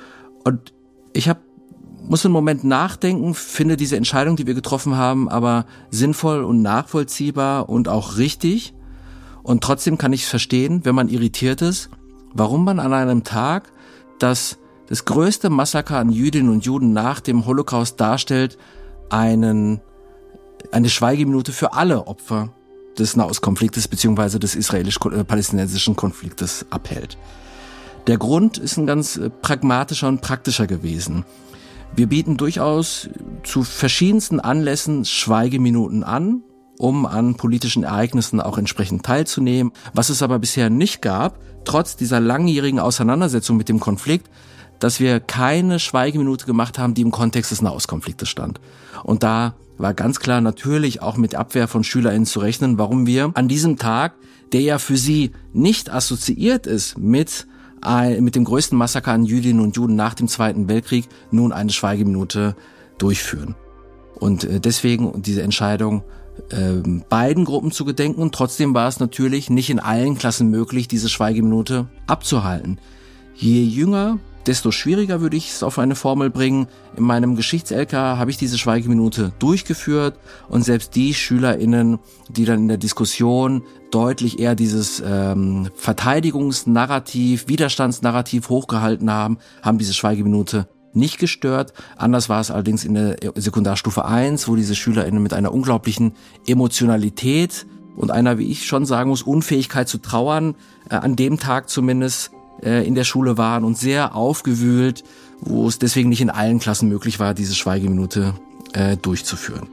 Und ich hab, muss einen Moment nachdenken, finde diese Entscheidung, die wir getroffen haben, aber sinnvoll und nachvollziehbar und auch richtig. Und trotzdem kann ich es verstehen, wenn man irritiert ist, warum man an einem Tag, das das größte Massaker an Jüdinnen und Juden nach dem Holocaust darstellt, einen, eine Schweigeminute für alle Opfer des Nahostkonfliktes bzw. des israelisch-palästinensischen Konfliktes abhält. Der Grund ist ein ganz pragmatischer und praktischer gewesen. Wir bieten durchaus zu verschiedensten Anlässen Schweigeminuten an, um an politischen Ereignissen auch entsprechend teilzunehmen. Was es aber bisher nicht gab, trotz dieser langjährigen Auseinandersetzung mit dem Konflikt, dass wir keine Schweigeminute gemacht haben, die im Kontext des Nahostkonfliktes stand. Und da war ganz klar natürlich auch mit Abwehr von SchülerInnen zu rechnen, warum wir an diesem Tag, der ja für sie nicht assoziiert ist mit, äh, mit dem größten Massaker an Jüdinnen und Juden nach dem Zweiten Weltkrieg, nun eine Schweigeminute durchführen. Und äh, deswegen diese Entscheidung, äh, beiden Gruppen zu gedenken, und trotzdem war es natürlich nicht in allen Klassen möglich, diese Schweigeminute abzuhalten. Je jünger, desto schwieriger würde ich es auf eine Formel bringen. In meinem Geschichts-L K habe ich diese Schweigeminute durchgeführt, und selbst die SchülerInnen, die dann in der Diskussion deutlich eher dieses ähm, Verteidigungsnarrativ, Widerstandsnarrativ hochgehalten haben, haben diese Schweigeminute nicht gestört. Anders war es allerdings in der Sekundarstufe eins, wo diese SchülerInnen mit einer unglaublichen Emotionalität und einer, wie ich schon sagen muss, Unfähigkeit zu trauern, äh, an dem Tag zumindest in der Schule waren und sehr aufgewühlt, wo es deswegen nicht in allen Klassen möglich war, diese Schweigeminute äh, durchzuführen.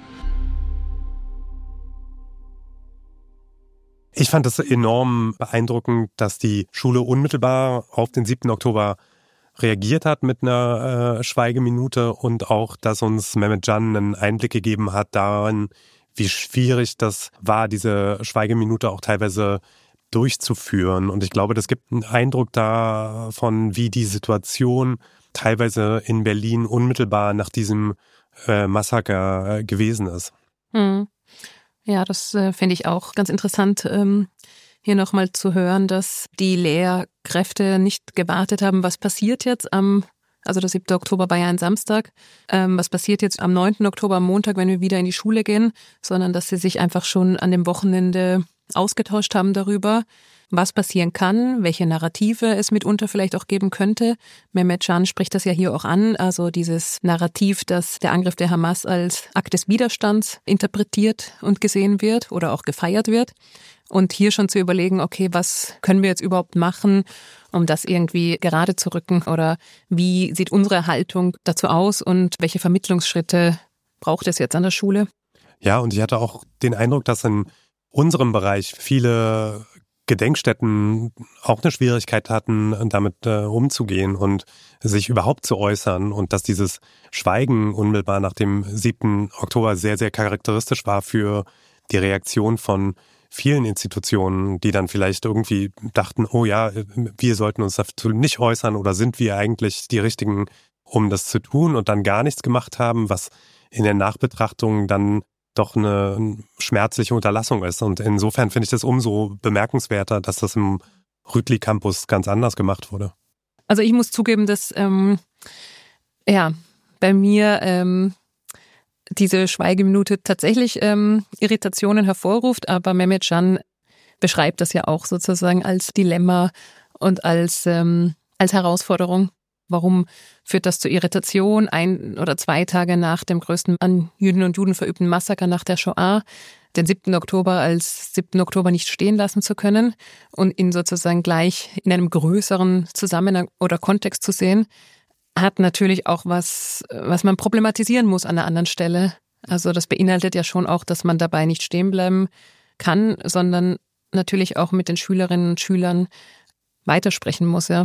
Ich fand es enorm beeindruckend, dass die Schule unmittelbar auf den siebten Oktober reagiert hat mit einer äh, Schweigeminute und auch, dass uns Mehmet Can einen Einblick gegeben hat darin, wie schwierig das war, diese Schweigeminute auch teilweise durchzuführen. Und ich glaube, das gibt einen Eindruck davon, wie die Situation teilweise in Berlin unmittelbar nach diesem äh, Massaker äh, gewesen ist. Hm. Ja, das äh, finde ich auch ganz interessant, ähm, hier nochmal zu hören, dass die Lehrkräfte nicht gewartet haben, was passiert jetzt am, also der siebte Oktober war ja ein Samstag, ähm, was passiert jetzt am neunten Oktober, am Montag, wenn wir wieder in die Schule gehen, sondern dass sie sich einfach schon an dem Wochenende ausgetauscht haben darüber, was passieren kann, welche Narrative es mitunter vielleicht auch geben könnte. Mehmet Can spricht das ja hier auch an, also dieses Narrativ, dass der Angriff der Hamas als Akt des Widerstands interpretiert und gesehen wird oder auch gefeiert wird. Und hier schon zu überlegen, okay, was können wir jetzt überhaupt machen, um das irgendwie gerade zu rücken, oder wie sieht unsere Haltung dazu aus und welche Vermittlungsschritte braucht es jetzt an der Schule? Ja, und ich hatte auch den Eindruck, dass in unserem Bereich viele Gedenkstätten auch eine Schwierigkeit hatten, damit äh, umzugehen und sich überhaupt zu äußern, und dass dieses Schweigen unmittelbar nach dem siebten Oktober sehr, sehr charakteristisch war für die Reaktion von vielen Institutionen, die dann vielleicht irgendwie dachten, oh ja, wir sollten uns dazu nicht äußern, oder sind wir eigentlich die Richtigen, um das zu tun, und dann gar nichts gemacht haben, was in der Nachbetrachtung dann doch eine schmerzliche Unterlassung ist. Und insofern finde ich das umso bemerkenswerter, dass das im Rütli-Campus ganz anders gemacht wurde. Also ich muss zugeben, dass ähm, ja bei mir ähm, diese Schweigeminute tatsächlich ähm, Irritationen hervorruft, aber Mehmet Can beschreibt das ja auch sozusagen als Dilemma und als ähm, als Herausforderung. Warum führt das zu Irritation ein oder zwei Tage nach dem größten an Jüdinnen und Juden verübten Massaker nach der Shoah, den siebten Oktober als siebten Oktober nicht stehen lassen zu können und ihn sozusagen gleich in einem größeren Zusammenhang oder Kontext zu sehen, hat natürlich auch was, was man problematisieren muss an einer anderen Stelle. Also das beinhaltet ja schon auch, dass man dabei nicht stehen bleiben kann, sondern natürlich auch mit den Schülerinnen und Schülern weitersprechen muss, ja.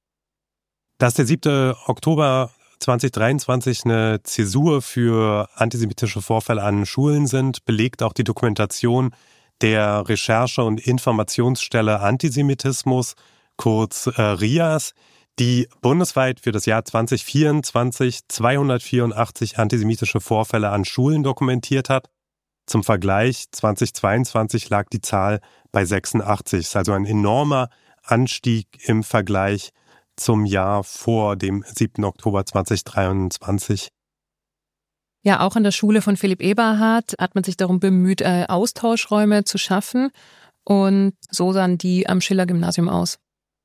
Dass der siebte Oktober zweitausenddreiundzwanzig eine Zäsur für antisemitische Vorfälle an Schulen sind, belegt auch die Dokumentation der Recherche- und Informationsstelle Antisemitismus, kurz äh, R I A S, die bundesweit für das Jahr zweitausendvierundzwanzig zweihundertvierundachtzig antisemitische Vorfälle an Schulen dokumentiert hat. Zum Vergleich, zweitausendzweiundzwanzig lag die Zahl bei sechsundachtzig. Das ist also ein enormer Anstieg im Vergleich zum Jahr vor dem siebten Oktober zweitausenddreiundzwanzig. Ja, auch an der Schule von Philipp Eberhard hat man sich darum bemüht, Austauschräume zu schaffen, und so sahen die am Schiller-Gymnasium aus.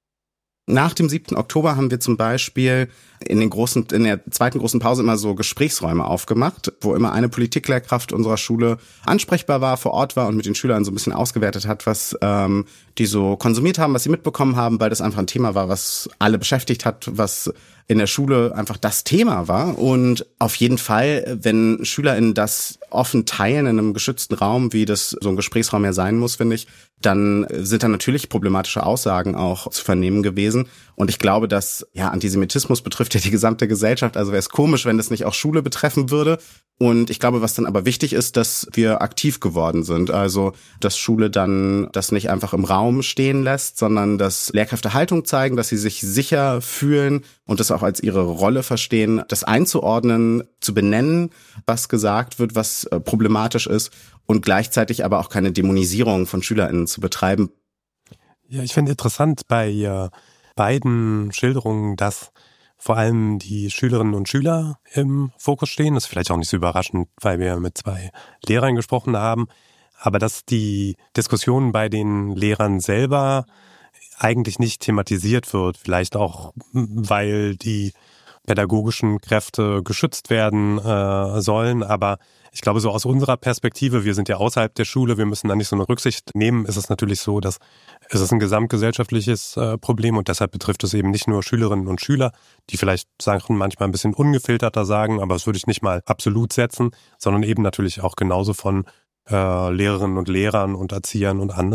Nach dem siebten Oktober haben wir zum Beispiel in den großen, in der zweiten großen Pause immer so Gesprächsräume aufgemacht, wo immer eine Politiklehrkraft unserer Schule ansprechbar war, vor Ort war und mit den Schülern so ein bisschen ausgewertet hat, was ähm, die so konsumiert haben, was sie mitbekommen haben, weil das einfach ein Thema war, was alle beschäftigt hat, was in der Schule einfach das Thema war. Und auf jeden Fall, wenn SchülerInnen das offen teilen in einem geschützten Raum, wie das so ein Gesprächsraum ja sein muss, finde ich, dann sind da natürlich problematische Aussagen auch zu vernehmen gewesen. Und ich glaube, dass ja Antisemitismus betrifft ja die gesamte Gesellschaft. Also wäre es komisch, wenn das nicht auch Schule betreffen würde. Und ich glaube, was dann aber wichtig ist, dass wir aktiv geworden sind. Also, dass Schule dann das nicht einfach im Raum stehen lässt, sondern dass Lehrkräfte Haltung zeigen, dass sie sich sicher fühlen und das auch als ihre Rolle verstehen, das einzuordnen, zu benennen, was gesagt wird, was problematisch ist, und gleichzeitig aber auch keine Dämonisierung von SchülerInnen zu betreiben. Ja, ich finde interessant bei äh, beiden Schilderungen, dass vor allem die Schülerinnen und Schüler im Fokus stehen. Das ist vielleicht auch nicht so überraschend, weil wir mit zwei Lehrern gesprochen haben. Aber dass die Diskussion bei den Lehrern selber eigentlich nicht thematisiert wird. Vielleicht auch, weil die pädagogischen Kräfte geschützt werden äh, sollen. Aber ich glaube, so aus unserer Perspektive, wir sind ja außerhalb der Schule, wir müssen da nicht so eine Rücksicht nehmen, ist es natürlich so, dass es ist ein gesamtgesellschaftliches äh, Problem, und deshalb betrifft es eben nicht nur Schülerinnen und Schüler, die vielleicht Sachen manchmal ein bisschen ungefilterter sagen, aber das würde ich nicht mal absolut setzen, sondern eben natürlich auch genauso von äh, Lehrerinnen und Lehrern und Erziehern und anderen.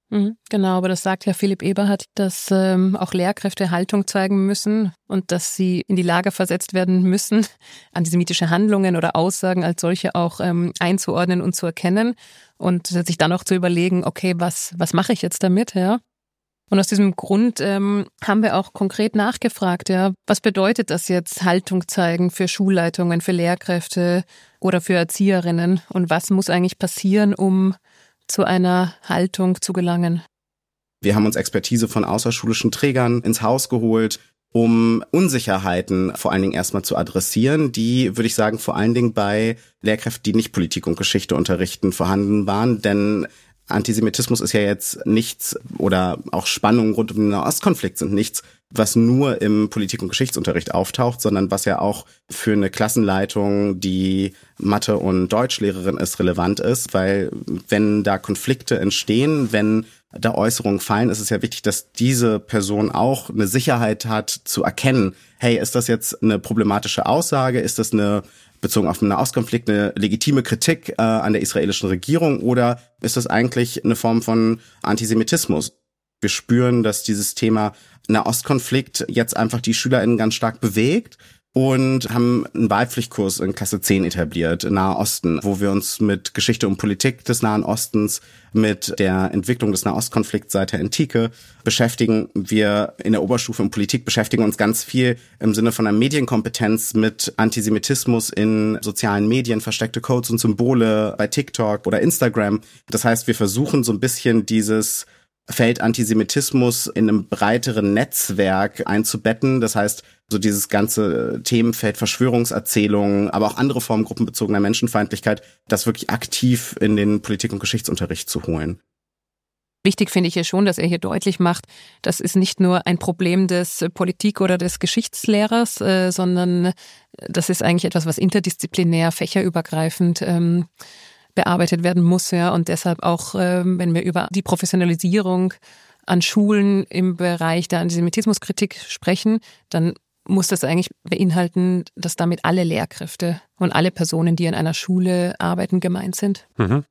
Mhm, genau, aber das sagt ja Philipp Eberhardt, dass ähm, auch Lehrkräfte Haltung zeigen müssen und dass sie in die Lage versetzt werden müssen, antisemitische Handlungen oder Aussagen als solche auch ähm, einzuordnen und zu erkennen und sich dann auch zu überlegen, okay, was was mache ich jetzt damit, ja? Und aus diesem Grund ähm, haben wir auch konkret nachgefragt, ja, was bedeutet das jetzt, Haltung zeigen für Schulleitungen, für Lehrkräfte oder für Erzieherinnen und was muss eigentlich passieren, um zu einer Haltung zu gelangen? Wir haben uns Expertise von außerschulischen Trägern ins Haus geholt, um Unsicherheiten vor allen Dingen erstmal zu adressieren, die, würde ich sagen, vor allen Dingen bei Lehrkräften, die nicht Politik und Geschichte unterrichten, vorhanden waren, denn Antisemitismus ist ja jetzt nichts oder auch Spannungen rund um den Nahostkonflikt sind nichts, was nur im Politik- und Geschichtsunterricht auftaucht, sondern was ja auch für eine Klassenleitung, die Mathe- und Deutschlehrerin ist, relevant ist, weil wenn da Konflikte entstehen, wenn da Äußerungen fallen, ist es ja wichtig, dass diese Person auch eine Sicherheit hat zu erkennen, hey, ist das jetzt eine problematische Aussage, ist das eine bezogen auf einen Nahostkonflikt eine legitime Kritik äh, an der israelischen Regierung oder ist das eigentlich eine Form von Antisemitismus? Wir spüren, dass dieses Thema Nahostkonflikt jetzt einfach die SchülerInnen ganz stark bewegt und haben einen Wahlpflichtkurs in Klasse zehn etabliert, Nahe Osten, wo wir uns mit Geschichte und Politik des Nahen Ostens, mit der Entwicklung des Nahostkonflikts seit der Antike beschäftigen. Wir in der Oberstufe in Politik beschäftigen uns ganz viel im Sinne von einer Medienkompetenz mit Antisemitismus in sozialen Medien, versteckte Codes und Symbole bei TikTok oder Instagram. Das heißt, wir versuchen so ein bisschen dieses Feld Antisemitismus in einem breiteren Netzwerk einzubetten. Das heißt, so dieses ganze Themenfeld Verschwörungserzählungen, aber auch andere Formen gruppenbezogener Menschenfeindlichkeit, das wirklich aktiv in den Politik- und Geschichtsunterricht zu holen. Wichtig finde ich hier schon, dass er hier deutlich macht, das ist nicht nur ein Problem des Politik- oder des Geschichtslehrers, äh, sondern das ist eigentlich etwas, was interdisziplinär, fächerübergreifend ähm, bearbeitet werden muss, ja, und deshalb auch, ähm, wenn wir über die Professionalisierung an Schulen im Bereich der Antisemitismuskritik sprechen, dann muss das eigentlich beinhalten, dass damit alle Lehrkräfte und alle Personen, die in einer Schule arbeiten, gemeint sind. Mhm.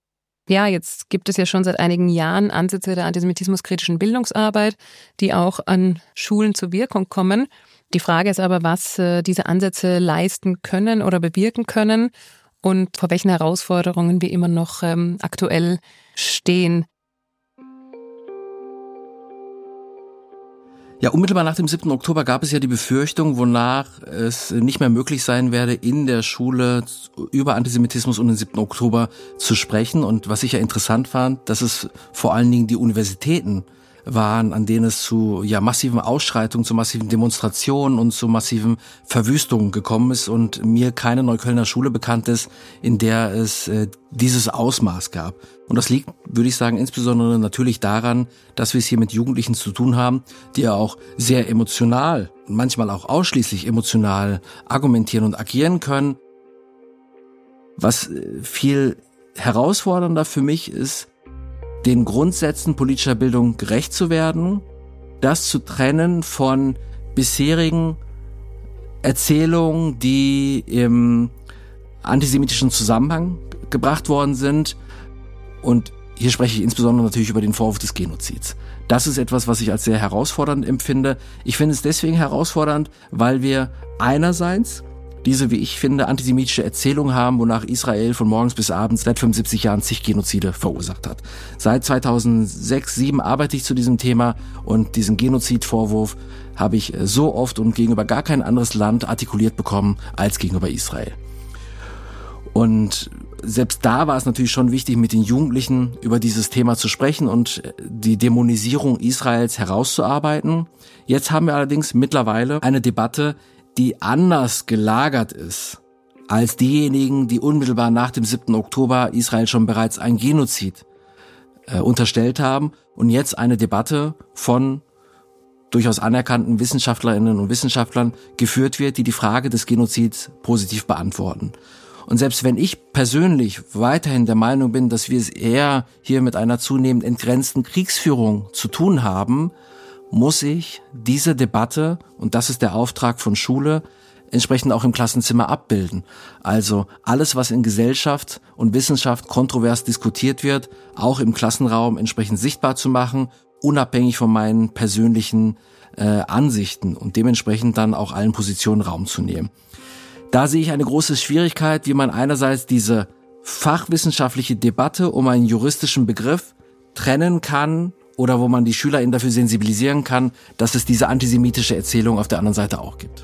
Ja, jetzt gibt es ja schon seit einigen Jahren Ansätze der antisemitismuskritischen Bildungsarbeit, die auch an Schulen zur Wirkung kommen. Die Frage ist aber, was äh, diese Ansätze leisten können oder bewirken können und vor welchen Herausforderungen wir immer noch ähm, aktuell stehen. Ja, unmittelbar nach dem siebten Oktober gab es ja die Befürchtung, wonach es nicht mehr möglich sein werde, in der Schule über Antisemitismus und den siebten Oktober zu sprechen. Und was ich ja interessant fand, dass es vor allen Dingen die Universitäten waren, an denen es zu ja massiven Ausschreitungen, zu massiven Demonstrationen und zu massiven Verwüstungen gekommen ist und mir keine Neuköllner Schule bekannt ist, in der es äh, dieses Ausmaß gab. Und das liegt, würde ich sagen, insbesondere natürlich daran, dass wir es hier mit Jugendlichen zu tun haben, die ja auch sehr emotional, manchmal auch ausschließlich emotional argumentieren und agieren können. Was viel herausfordernder für mich ist, den Grundsätzen politischer Bildung gerecht zu werden, das zu trennen von bisherigen Erzählungen, die im antisemitischen Zusammenhang gebracht worden sind. Und hier spreche ich insbesondere natürlich über den Vorwurf des Genozids. Das ist etwas, was ich als sehr herausfordernd empfinde. Ich finde es deswegen herausfordernd, weil wir einerseits diese, wie ich finde, antisemitische Erzählung haben, wonach Israel von morgens bis abends seit fünfundsiebzig Jahren zig Genozide verursacht hat. Seit zweitausendsechs, zweitausendsieben arbeite ich zu diesem Thema und diesen Genozidvorwurf habe ich so oft und gegenüber gar kein anderes Land artikuliert bekommen als gegenüber Israel. Und selbst da war es natürlich schon wichtig, mit den Jugendlichen über dieses Thema zu sprechen und die Dämonisierung Israels herauszuarbeiten. Jetzt haben wir allerdings mittlerweile eine Debatte, die anders gelagert ist als diejenigen, die unmittelbar nach dem siebten Oktober Israel schon bereits ein Genozid äh, unterstellt haben und jetzt eine Debatte von durchaus anerkannten Wissenschaftlerinnen und Wissenschaftlern geführt wird, die die Frage des Genozids positiv beantworten. Und selbst wenn ich persönlich weiterhin der Meinung bin, dass wir es eher hier mit einer zunehmend entgrenzten Kriegsführung zu tun haben, muss ich diese Debatte, und das ist der Auftrag von Schule, entsprechend auch im Klassenzimmer abbilden. Also alles, was in Gesellschaft und Wissenschaft kontrovers diskutiert wird, auch im Klassenraum entsprechend sichtbar zu machen, unabhängig von meinen persönlichen äh, Ansichten und dementsprechend dann auch allen Positionen Raum zu nehmen. Da sehe ich eine große Schwierigkeit, wie man einerseits diese fachwissenschaftliche Debatte um einen juristischen Begriff trennen kann oder wo man die SchülerInnen dafür sensibilisieren kann, dass es diese antisemitische Erzählung auf der anderen Seite auch gibt.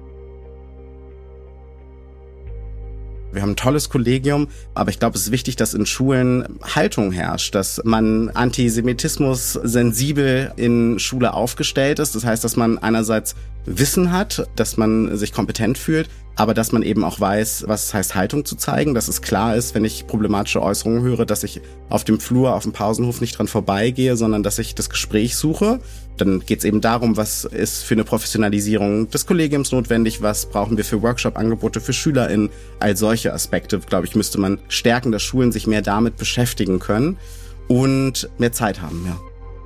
Wir haben ein tolles Kollegium, aber ich glaube, es ist wichtig, dass in Schulen Haltung herrscht, dass man Antisemitismus sensibel in Schule aufgestellt ist. Das heißt, dass man einerseits Wissen hat, dass man sich kompetent fühlt, aber dass man eben auch weiß, was es heißt, Haltung zu zeigen, dass es klar ist, wenn ich problematische Äußerungen höre, dass ich auf dem Flur, auf dem Pausenhof nicht dran vorbeigehe, sondern dass ich das Gespräch suche. Dann geht es eben darum, was ist für eine Professionalisierung des Kollegiums notwendig, was brauchen wir für Workshop-Angebote für SchülerInnen. All solche Aspekte, glaube ich, müsste man stärken, dass Schulen sich mehr damit beschäftigen können und mehr Zeit haben, ja.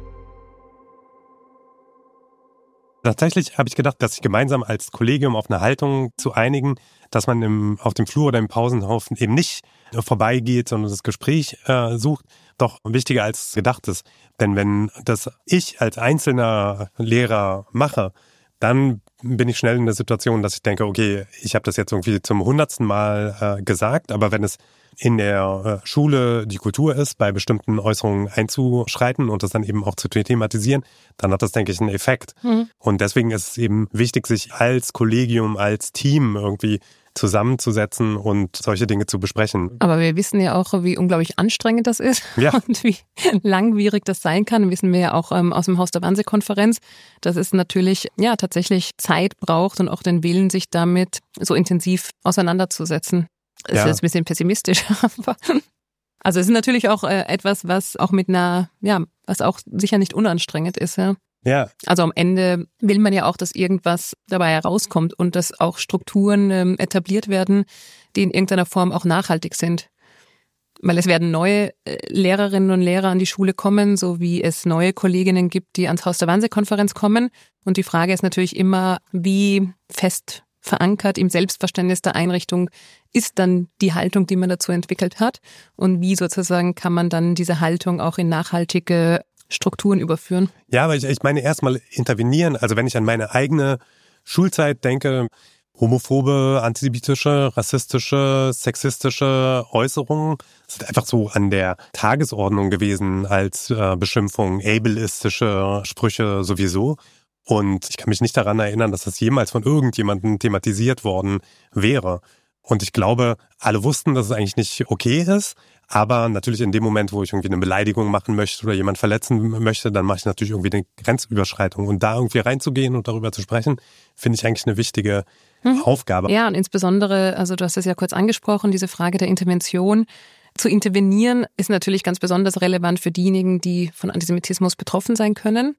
Tatsächlich habe ich gedacht, dass sich gemeinsam als Kollegium auf eine Haltung zu einigen, dass man im, auf dem Flur oder im Pausenhof eben nicht vorbeigeht, sondern das Gespräch äh, sucht, doch wichtiger als gedacht ist. Denn wenn das ich als einzelner Lehrer mache, dann bin ich schnell in der Situation, dass ich denke, okay, ich habe das jetzt irgendwie zum hundertsten Mal äh, gesagt, aber wenn es in der äh, Schule die Kultur ist, bei bestimmten Äußerungen einzuschreiten und das dann eben auch zu thematisieren, dann hat das, denke ich, einen Effekt. Mhm. Und deswegen ist es eben wichtig, sich als Kollegium, als Team irgendwie zusammenzusetzen und solche Dinge zu besprechen. Aber wir wissen ja auch, wie unglaublich anstrengend das ist, ja, und wie langwierig das sein kann. Wissen wir ja auch ähm, aus dem Haus der Wannsee-Konferenz, dass es natürlich ja tatsächlich Zeit braucht und auch den Willen, sich damit so intensiv auseinanderzusetzen. Das ja. ist jetzt ein bisschen pessimistisch, aber also es ist natürlich auch äh, etwas, was auch mit einer, ja, was auch sicher nicht unanstrengend ist, ja. Ja. Also am Ende will man ja auch, dass irgendwas dabei herauskommt und dass auch Strukturen ähm, etabliert werden, die in irgendeiner Form auch nachhaltig sind. Weil es werden neue äh, Lehrerinnen und Lehrer an die Schule kommen, so wie es neue Kolleginnen gibt, die ans Haus der Wannsee-Konferenz kommen. Und die Frage ist natürlich immer, wie fest verankert im Selbstverständnis der Einrichtung ist dann die Haltung, die man dazu entwickelt hat, und wie sozusagen kann man dann diese Haltung auch in nachhaltige Strukturen überführen. Ja, aber ich, ich meine erstmal intervenieren, also wenn ich an meine eigene Schulzeit denke, homophobe, antisemitische, rassistische, sexistische Äußerungen sind einfach so an der Tagesordnung gewesen als äh, Beschimpfung, ableistische Sprüche sowieso. Und ich kann mich nicht daran erinnern, dass das jemals von irgendjemandem thematisiert worden wäre. Und ich glaube, alle wussten, dass es eigentlich nicht okay ist. Aber natürlich in dem Moment, wo ich irgendwie eine Beleidigung machen möchte oder jemand verletzen möchte, dann mache ich natürlich irgendwie eine Grenzüberschreitung. Und da irgendwie reinzugehen und darüber zu sprechen, finde ich eigentlich eine wichtige hm. Aufgabe. Ja, und insbesondere, also du hast es ja kurz angesprochen, diese Frage der Intervention. Zu intervenieren ist natürlich ganz besonders relevant für diejenigen, die von Antisemitismus betroffen sein können.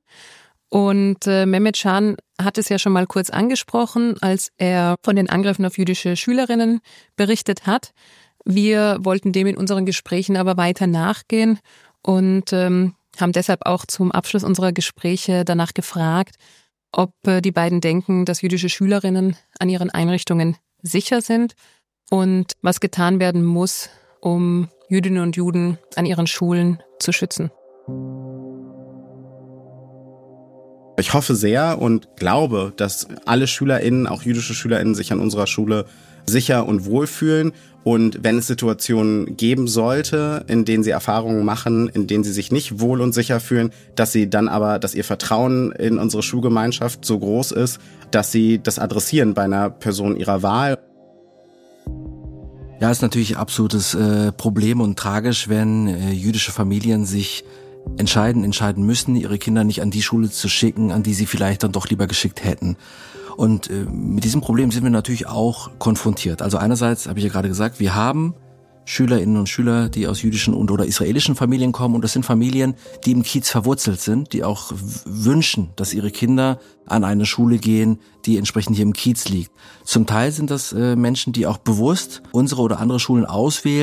Und äh, Mehmet Can hat es ja schon mal kurz angesprochen, als er von den Angriffen auf jüdische Schülerinnen berichtet hat. Wir wollten dem in unseren Gesprächen aber weiter nachgehen und ähm, haben deshalb auch zum Abschluss unserer Gespräche danach gefragt, ob äh, die beiden denken, dass jüdische Schülerinnen an ihren Einrichtungen sicher sind und was getan werden muss, um Jüdinnen und Juden an ihren Schulen zu schützen. Ich hoffe sehr und glaube, dass alle SchülerInnen, auch jüdische SchülerInnen, sich an unserer Schule sicher und wohl fühlen. Und wenn es Situationen geben sollte, in denen sie Erfahrungen machen, in denen sie sich nicht wohl und sicher fühlen, dass sie dann aber, dass ihr Vertrauen in unsere Schulgemeinschaft so groß ist, dass sie das adressieren bei einer Person ihrer Wahl. Ja, ist natürlich absolutes äh, Problem und tragisch, wenn äh, jüdische Familien sich entscheiden, entscheiden müssen, ihre Kinder nicht an die Schule zu schicken, an die sie vielleicht dann doch lieber geschickt hätten. Und äh, mit diesem Problem sind wir natürlich auch konfrontiert. Also einerseits habe ich ja gerade gesagt, wir haben Schülerinnen und Schüler, die aus jüdischen und oder israelischen Familien kommen, und das sind Familien, die im Kiez verwurzelt sind, die auch w- wünschen, dass ihre Kinder an eine Schule gehen, die entsprechend hier im Kiez liegt. Zum Teil sind das äh, Menschen, die auch bewusst unsere oder andere Schulen auswählen,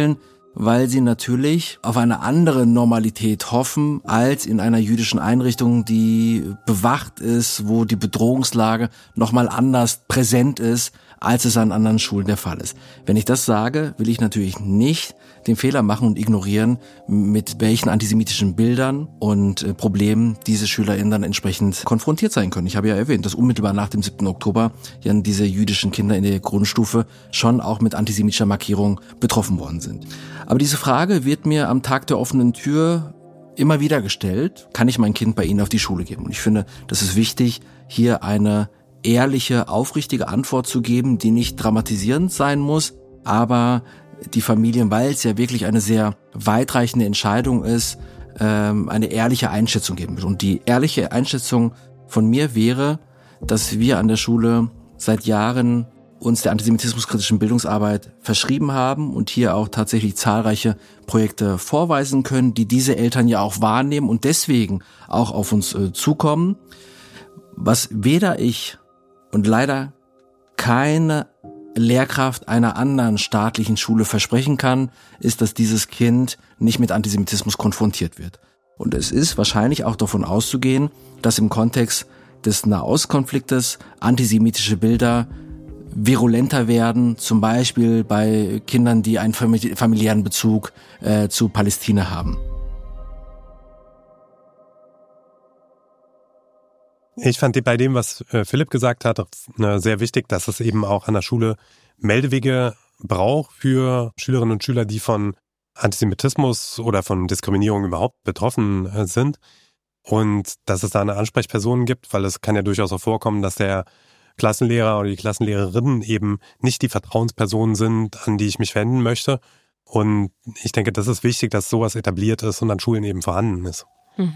weil sie natürlich auf eine andere Normalität hoffen als in einer jüdischen Einrichtung, die bewacht ist, wo die Bedrohungslage nochmal anders präsent ist, als es an anderen Schulen der Fall ist. Wenn ich das sage, will ich natürlich nicht den Fehler machen und ignorieren, mit welchen antisemitischen Bildern und äh, Problemen diese SchülerInnen dann entsprechend konfrontiert sein können. Ich habe ja erwähnt, dass unmittelbar nach dem siebten Oktober ja diese jüdischen Kinder in der Grundstufe schon auch mit antisemitischer Markierung betroffen worden sind. Aber diese Frage wird mir am Tag der offenen Tür immer wieder gestellt, kann ich mein Kind bei Ihnen auf die Schule geben? Und ich finde, das ist wichtig, hier eine ehrliche, aufrichtige Antwort zu geben, die nicht dramatisierend sein muss, aber die Familien, weil es ja wirklich eine sehr weitreichende Entscheidung ist, eine ehrliche Einschätzung geben will. Und die ehrliche Einschätzung von mir wäre, dass wir an der Schule seit Jahren uns der antisemitismuskritischen Bildungsarbeit verschrieben haben und hier auch tatsächlich zahlreiche Projekte vorweisen können, die diese Eltern ja auch wahrnehmen und deswegen auch auf uns äh, zukommen. Was weder ich und leider keine Lehrkraft einer anderen staatlichen Schule versprechen kann, ist, dass dieses Kind nicht mit Antisemitismus konfrontiert wird. Und es ist wahrscheinlich auch davon auszugehen, dass im Kontext des Nahostkonfliktes antisemitische Bilder virulenter werden, zum Beispiel bei Kindern, die einen familiären Bezug äh, zu Palästina haben. Ich fand bei dem, was Philipp gesagt hat, sehr wichtig, dass es eben auch an der Schule Meldewege braucht für Schülerinnen und Schüler, die von Antisemitismus oder von Diskriminierung überhaupt betroffen sind. Und dass es da eine Ansprechperson gibt, weil es kann ja durchaus auch vorkommen, dass der Klassenlehrer oder die Klassenlehrerinnen eben nicht die Vertrauenspersonen sind, an die ich mich wenden möchte. Und ich denke, das ist wichtig, dass sowas etabliert ist und an Schulen eben vorhanden ist. Hm.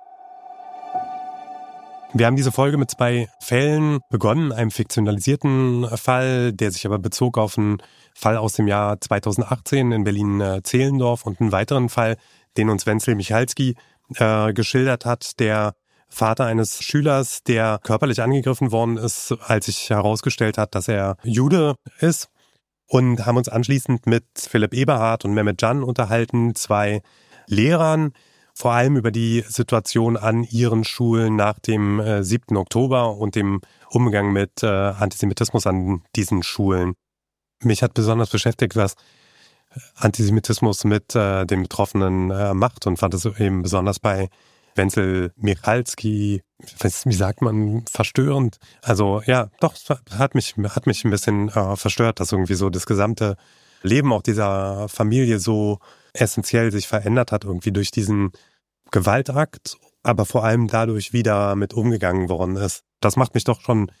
Wir haben diese Folge mit zwei Fällen begonnen, einem fiktionalisierten Fall, der sich aber bezog auf einen Fall aus dem Jahr zweitausendachtzehn in Berlin-Zehlendorf und einen weiteren Fall, den uns Wenzel Michalski äh, geschildert hat, der Vater eines Schülers, der körperlich angegriffen worden ist, als sich herausgestellt hat, dass er Jude ist, und haben uns anschließend mit Philipp Eberhardt und Mehmet Can unterhalten, zwei Lehrern, vor allem über die Situation an ihren Schulen nach dem äh, siebten Oktober und dem Umgang mit äh, Antisemitismus an diesen Schulen. Mich hat besonders beschäftigt, was Antisemitismus mit äh, den Betroffenen äh, macht, und fand es eben besonders bei Wenzel Michalski, wie sagt man, verstörend. Also ja, doch, hat mich, hat mich ein bisschen äh, verstört, dass irgendwie so das gesamte Leben auch dieser Familie so essentiell sich verändert hat, irgendwie durch diesen Gewaltakt, aber vor allem dadurch, wie da mit umgegangen worden ist. Das macht mich doch schon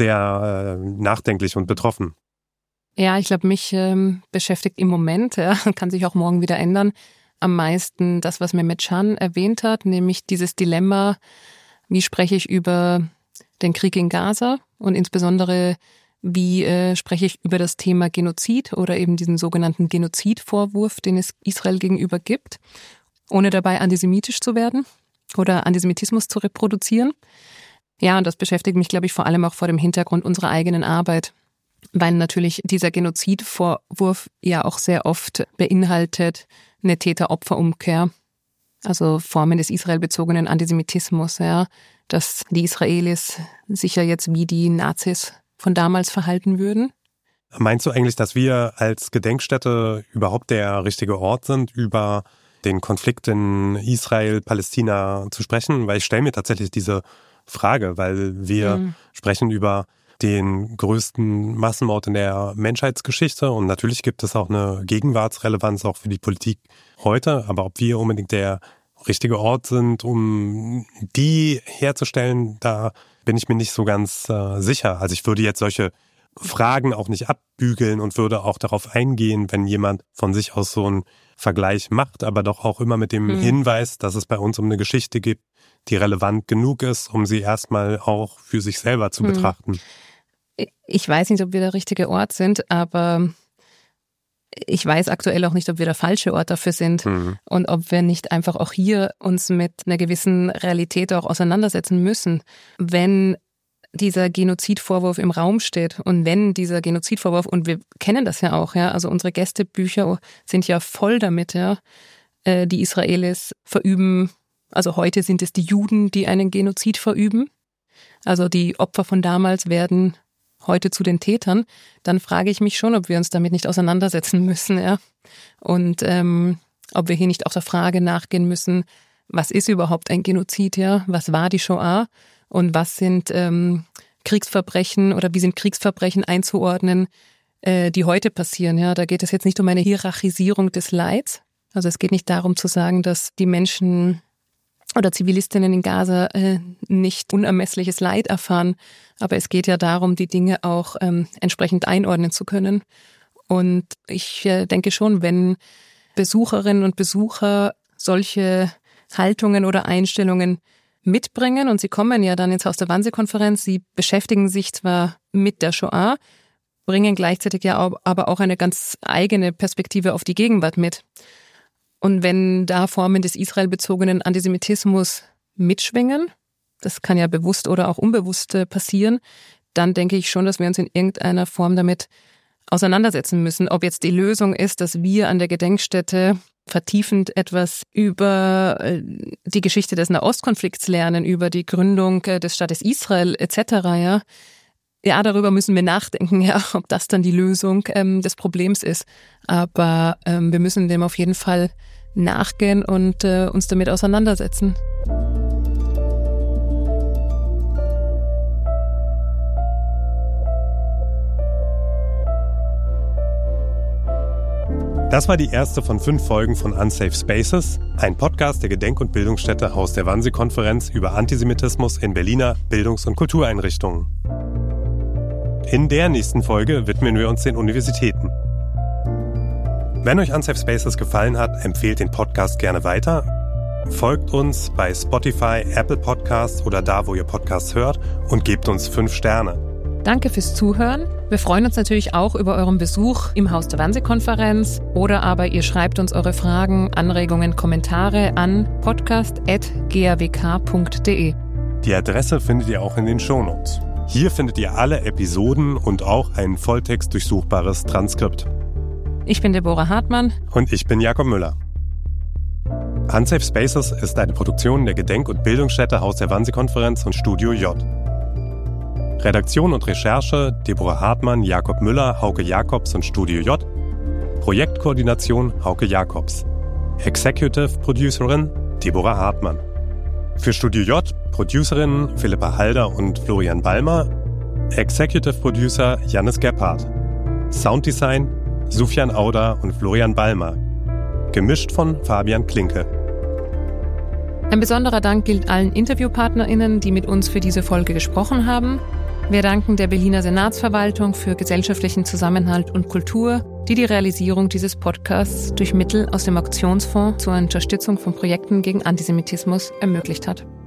sehr äh, nachdenklich und betroffen. Ja, ich glaube, mich ähm, beschäftigt im Moment, ja, kann sich auch morgen wieder ändern, am meisten das, was Mehmet Can erwähnt hat, nämlich dieses Dilemma, wie spreche ich über den Krieg in Gaza und insbesondere wie äh, spreche ich über das Thema Genozid oder eben diesen sogenannten Genozidvorwurf, den es Israel gegenüber gibt, ohne dabei antisemitisch zu werden oder Antisemitismus zu reproduzieren. Ja, und das beschäftigt mich, glaube ich, vor allem auch vor dem Hintergrund unserer eigenen Arbeit, weil natürlich dieser Genozidvorwurf ja auch sehr oft beinhaltet eine Täter-Opfer-Umkehr, also Formen des israelbezogenen Antisemitismus, ja, dass die Israelis sich ja jetzt wie die Nazis von damals verhalten würden. Meinst du eigentlich, dass wir als Gedenkstätte überhaupt der richtige Ort sind, über den Konflikt in Israel-Palästina zu sprechen? Weil ich stelle mir tatsächlich diese Frage, weil wir mhm. sprechen über den größten Massenmord in der Menschheitsgeschichte, und natürlich gibt es auch eine Gegenwartsrelevanz auch für die Politik heute, aber ob wir unbedingt der richtige Ort sind, um die herzustellen, da bin ich mir nicht so ganz äh, sicher. Also ich würde jetzt solche Fragen auch nicht abbügeln und würde auch darauf eingehen, wenn jemand von sich aus so einen Vergleich macht, aber doch auch immer mit dem mhm. Hinweis, dass es bei uns um eine Geschichte geht, die relevant genug ist, um sie erstmal auch für sich selber zu mhm. betrachten. Ich weiß nicht, ob wir der richtige Ort sind, aber ich weiß aktuell auch nicht, ob wir der falsche Ort dafür sind mhm. und ob wir nicht einfach auch hier uns mit einer gewissen Realität auch auseinandersetzen müssen. Wenn dieser Genozidvorwurf im Raum steht und wenn dieser Genozidvorwurf, und wir kennen das ja auch, ja, also unsere Gästebücher sind ja voll damit, ja, die Israelis verüben, also heute sind es die Juden, die einen Genozid verüben, also die Opfer von damals werden heute zu den Tätern, dann frage ich mich schon, ob wir uns damit nicht auseinandersetzen müssen, ja, und ähm, ob wir hier nicht auch der Frage nachgehen müssen, was ist überhaupt ein Genozid, ja, was war die Shoah? Und was sind ähm, Kriegsverbrechen oder wie sind Kriegsverbrechen einzuordnen, äh, die heute passieren? Ja, da geht es jetzt nicht um eine Hierarchisierung des Leids. Also es geht nicht darum zu sagen, dass die Menschen oder Zivilistinnen in Gaza äh, nicht unermessliches Leid erfahren. Aber es geht ja darum, die Dinge auch ähm, entsprechend einordnen zu können. Und ich äh, denke schon, wenn Besucherinnen und Besucher solche Haltungen oder Einstellungen mitbringen und sie kommen ja dann ins Haus der Wannsee-Konferenz, sie beschäftigen sich zwar mit der Shoah, bringen gleichzeitig ja aber auch eine ganz eigene Perspektive auf die Gegenwart mit. Und wenn da Formen des israelbezogenen Antisemitismus mitschwingen, das kann ja bewusst oder auch unbewusst passieren, dann denke ich schon, dass wir uns in irgendeiner Form damit auseinandersetzen müssen. Ob jetzt die Lösung ist, dass wir an der Gedenkstätte vertiefend etwas über die Geschichte des Nahostkonflikts lernen, über die Gründung des Staates Israel et cetera. Ja, ja, darüber müssen wir nachdenken, ja, ob das dann die Lösung ähm, des Problems ist. Aber ähm, wir müssen dem auf jeden Fall nachgehen und äh, uns damit auseinandersetzen. Das war die erste von fünf Folgen von Unsafe Spaces, ein Podcast der Gedenk- und Bildungsstätte Haus der Wannsee-Konferenz über Antisemitismus in Berliner Bildungs- und Kultureinrichtungen. In der nächsten Folge widmen wir uns den Universitäten. Wenn euch Unsafe Spaces gefallen hat, empfehlt den Podcast gerne weiter. Folgt uns bei Spotify, Apple Podcasts oder da, wo ihr Podcasts hört und gebt uns fünf Sterne. Danke fürs Zuhören. Wir freuen uns natürlich auch über euren Besuch im Haus der Wannsee-Konferenz oder aber ihr schreibt uns eure Fragen, Anregungen, Kommentare an podcast at g a w k punkt d e. Die Adresse findet ihr auch in den Shownotes. Hier findet ihr alle Episoden und auch ein Volltext durchsuchbares Transkript. Ich bin Deborah Hartmann. Und ich bin Jakob Müller. Unsafe Spaces ist eine Produktion der Gedenk- und Bildungsstätte Haus der Wannsee-Konferenz und Studio J. Redaktion und Recherche Deborah Hartmann, Jakob Müller, Hauke Jakobs und Studio J. Projektkoordination Hauke Jakobs. Executive Producerin Deborah Hartmann. Für Studio J Producerinnen Philippa Halder und Florian Balmer. Executive Producer Jannis Gebhardt. Sounddesign Sufjan Auder und Florian Balmer. Gemischt von Fabian Klinke. Ein besonderer Dank gilt allen InterviewpartnerInnen, die mit uns für diese Folge gesprochen haben. Wir danken der Berliner Senatsverwaltung für gesellschaftlichen Zusammenhalt und Kultur, die die Realisierung dieses Podcasts durch Mittel aus dem Auktionsfonds zur Unterstützung von Projekten gegen Antisemitismus ermöglicht hat.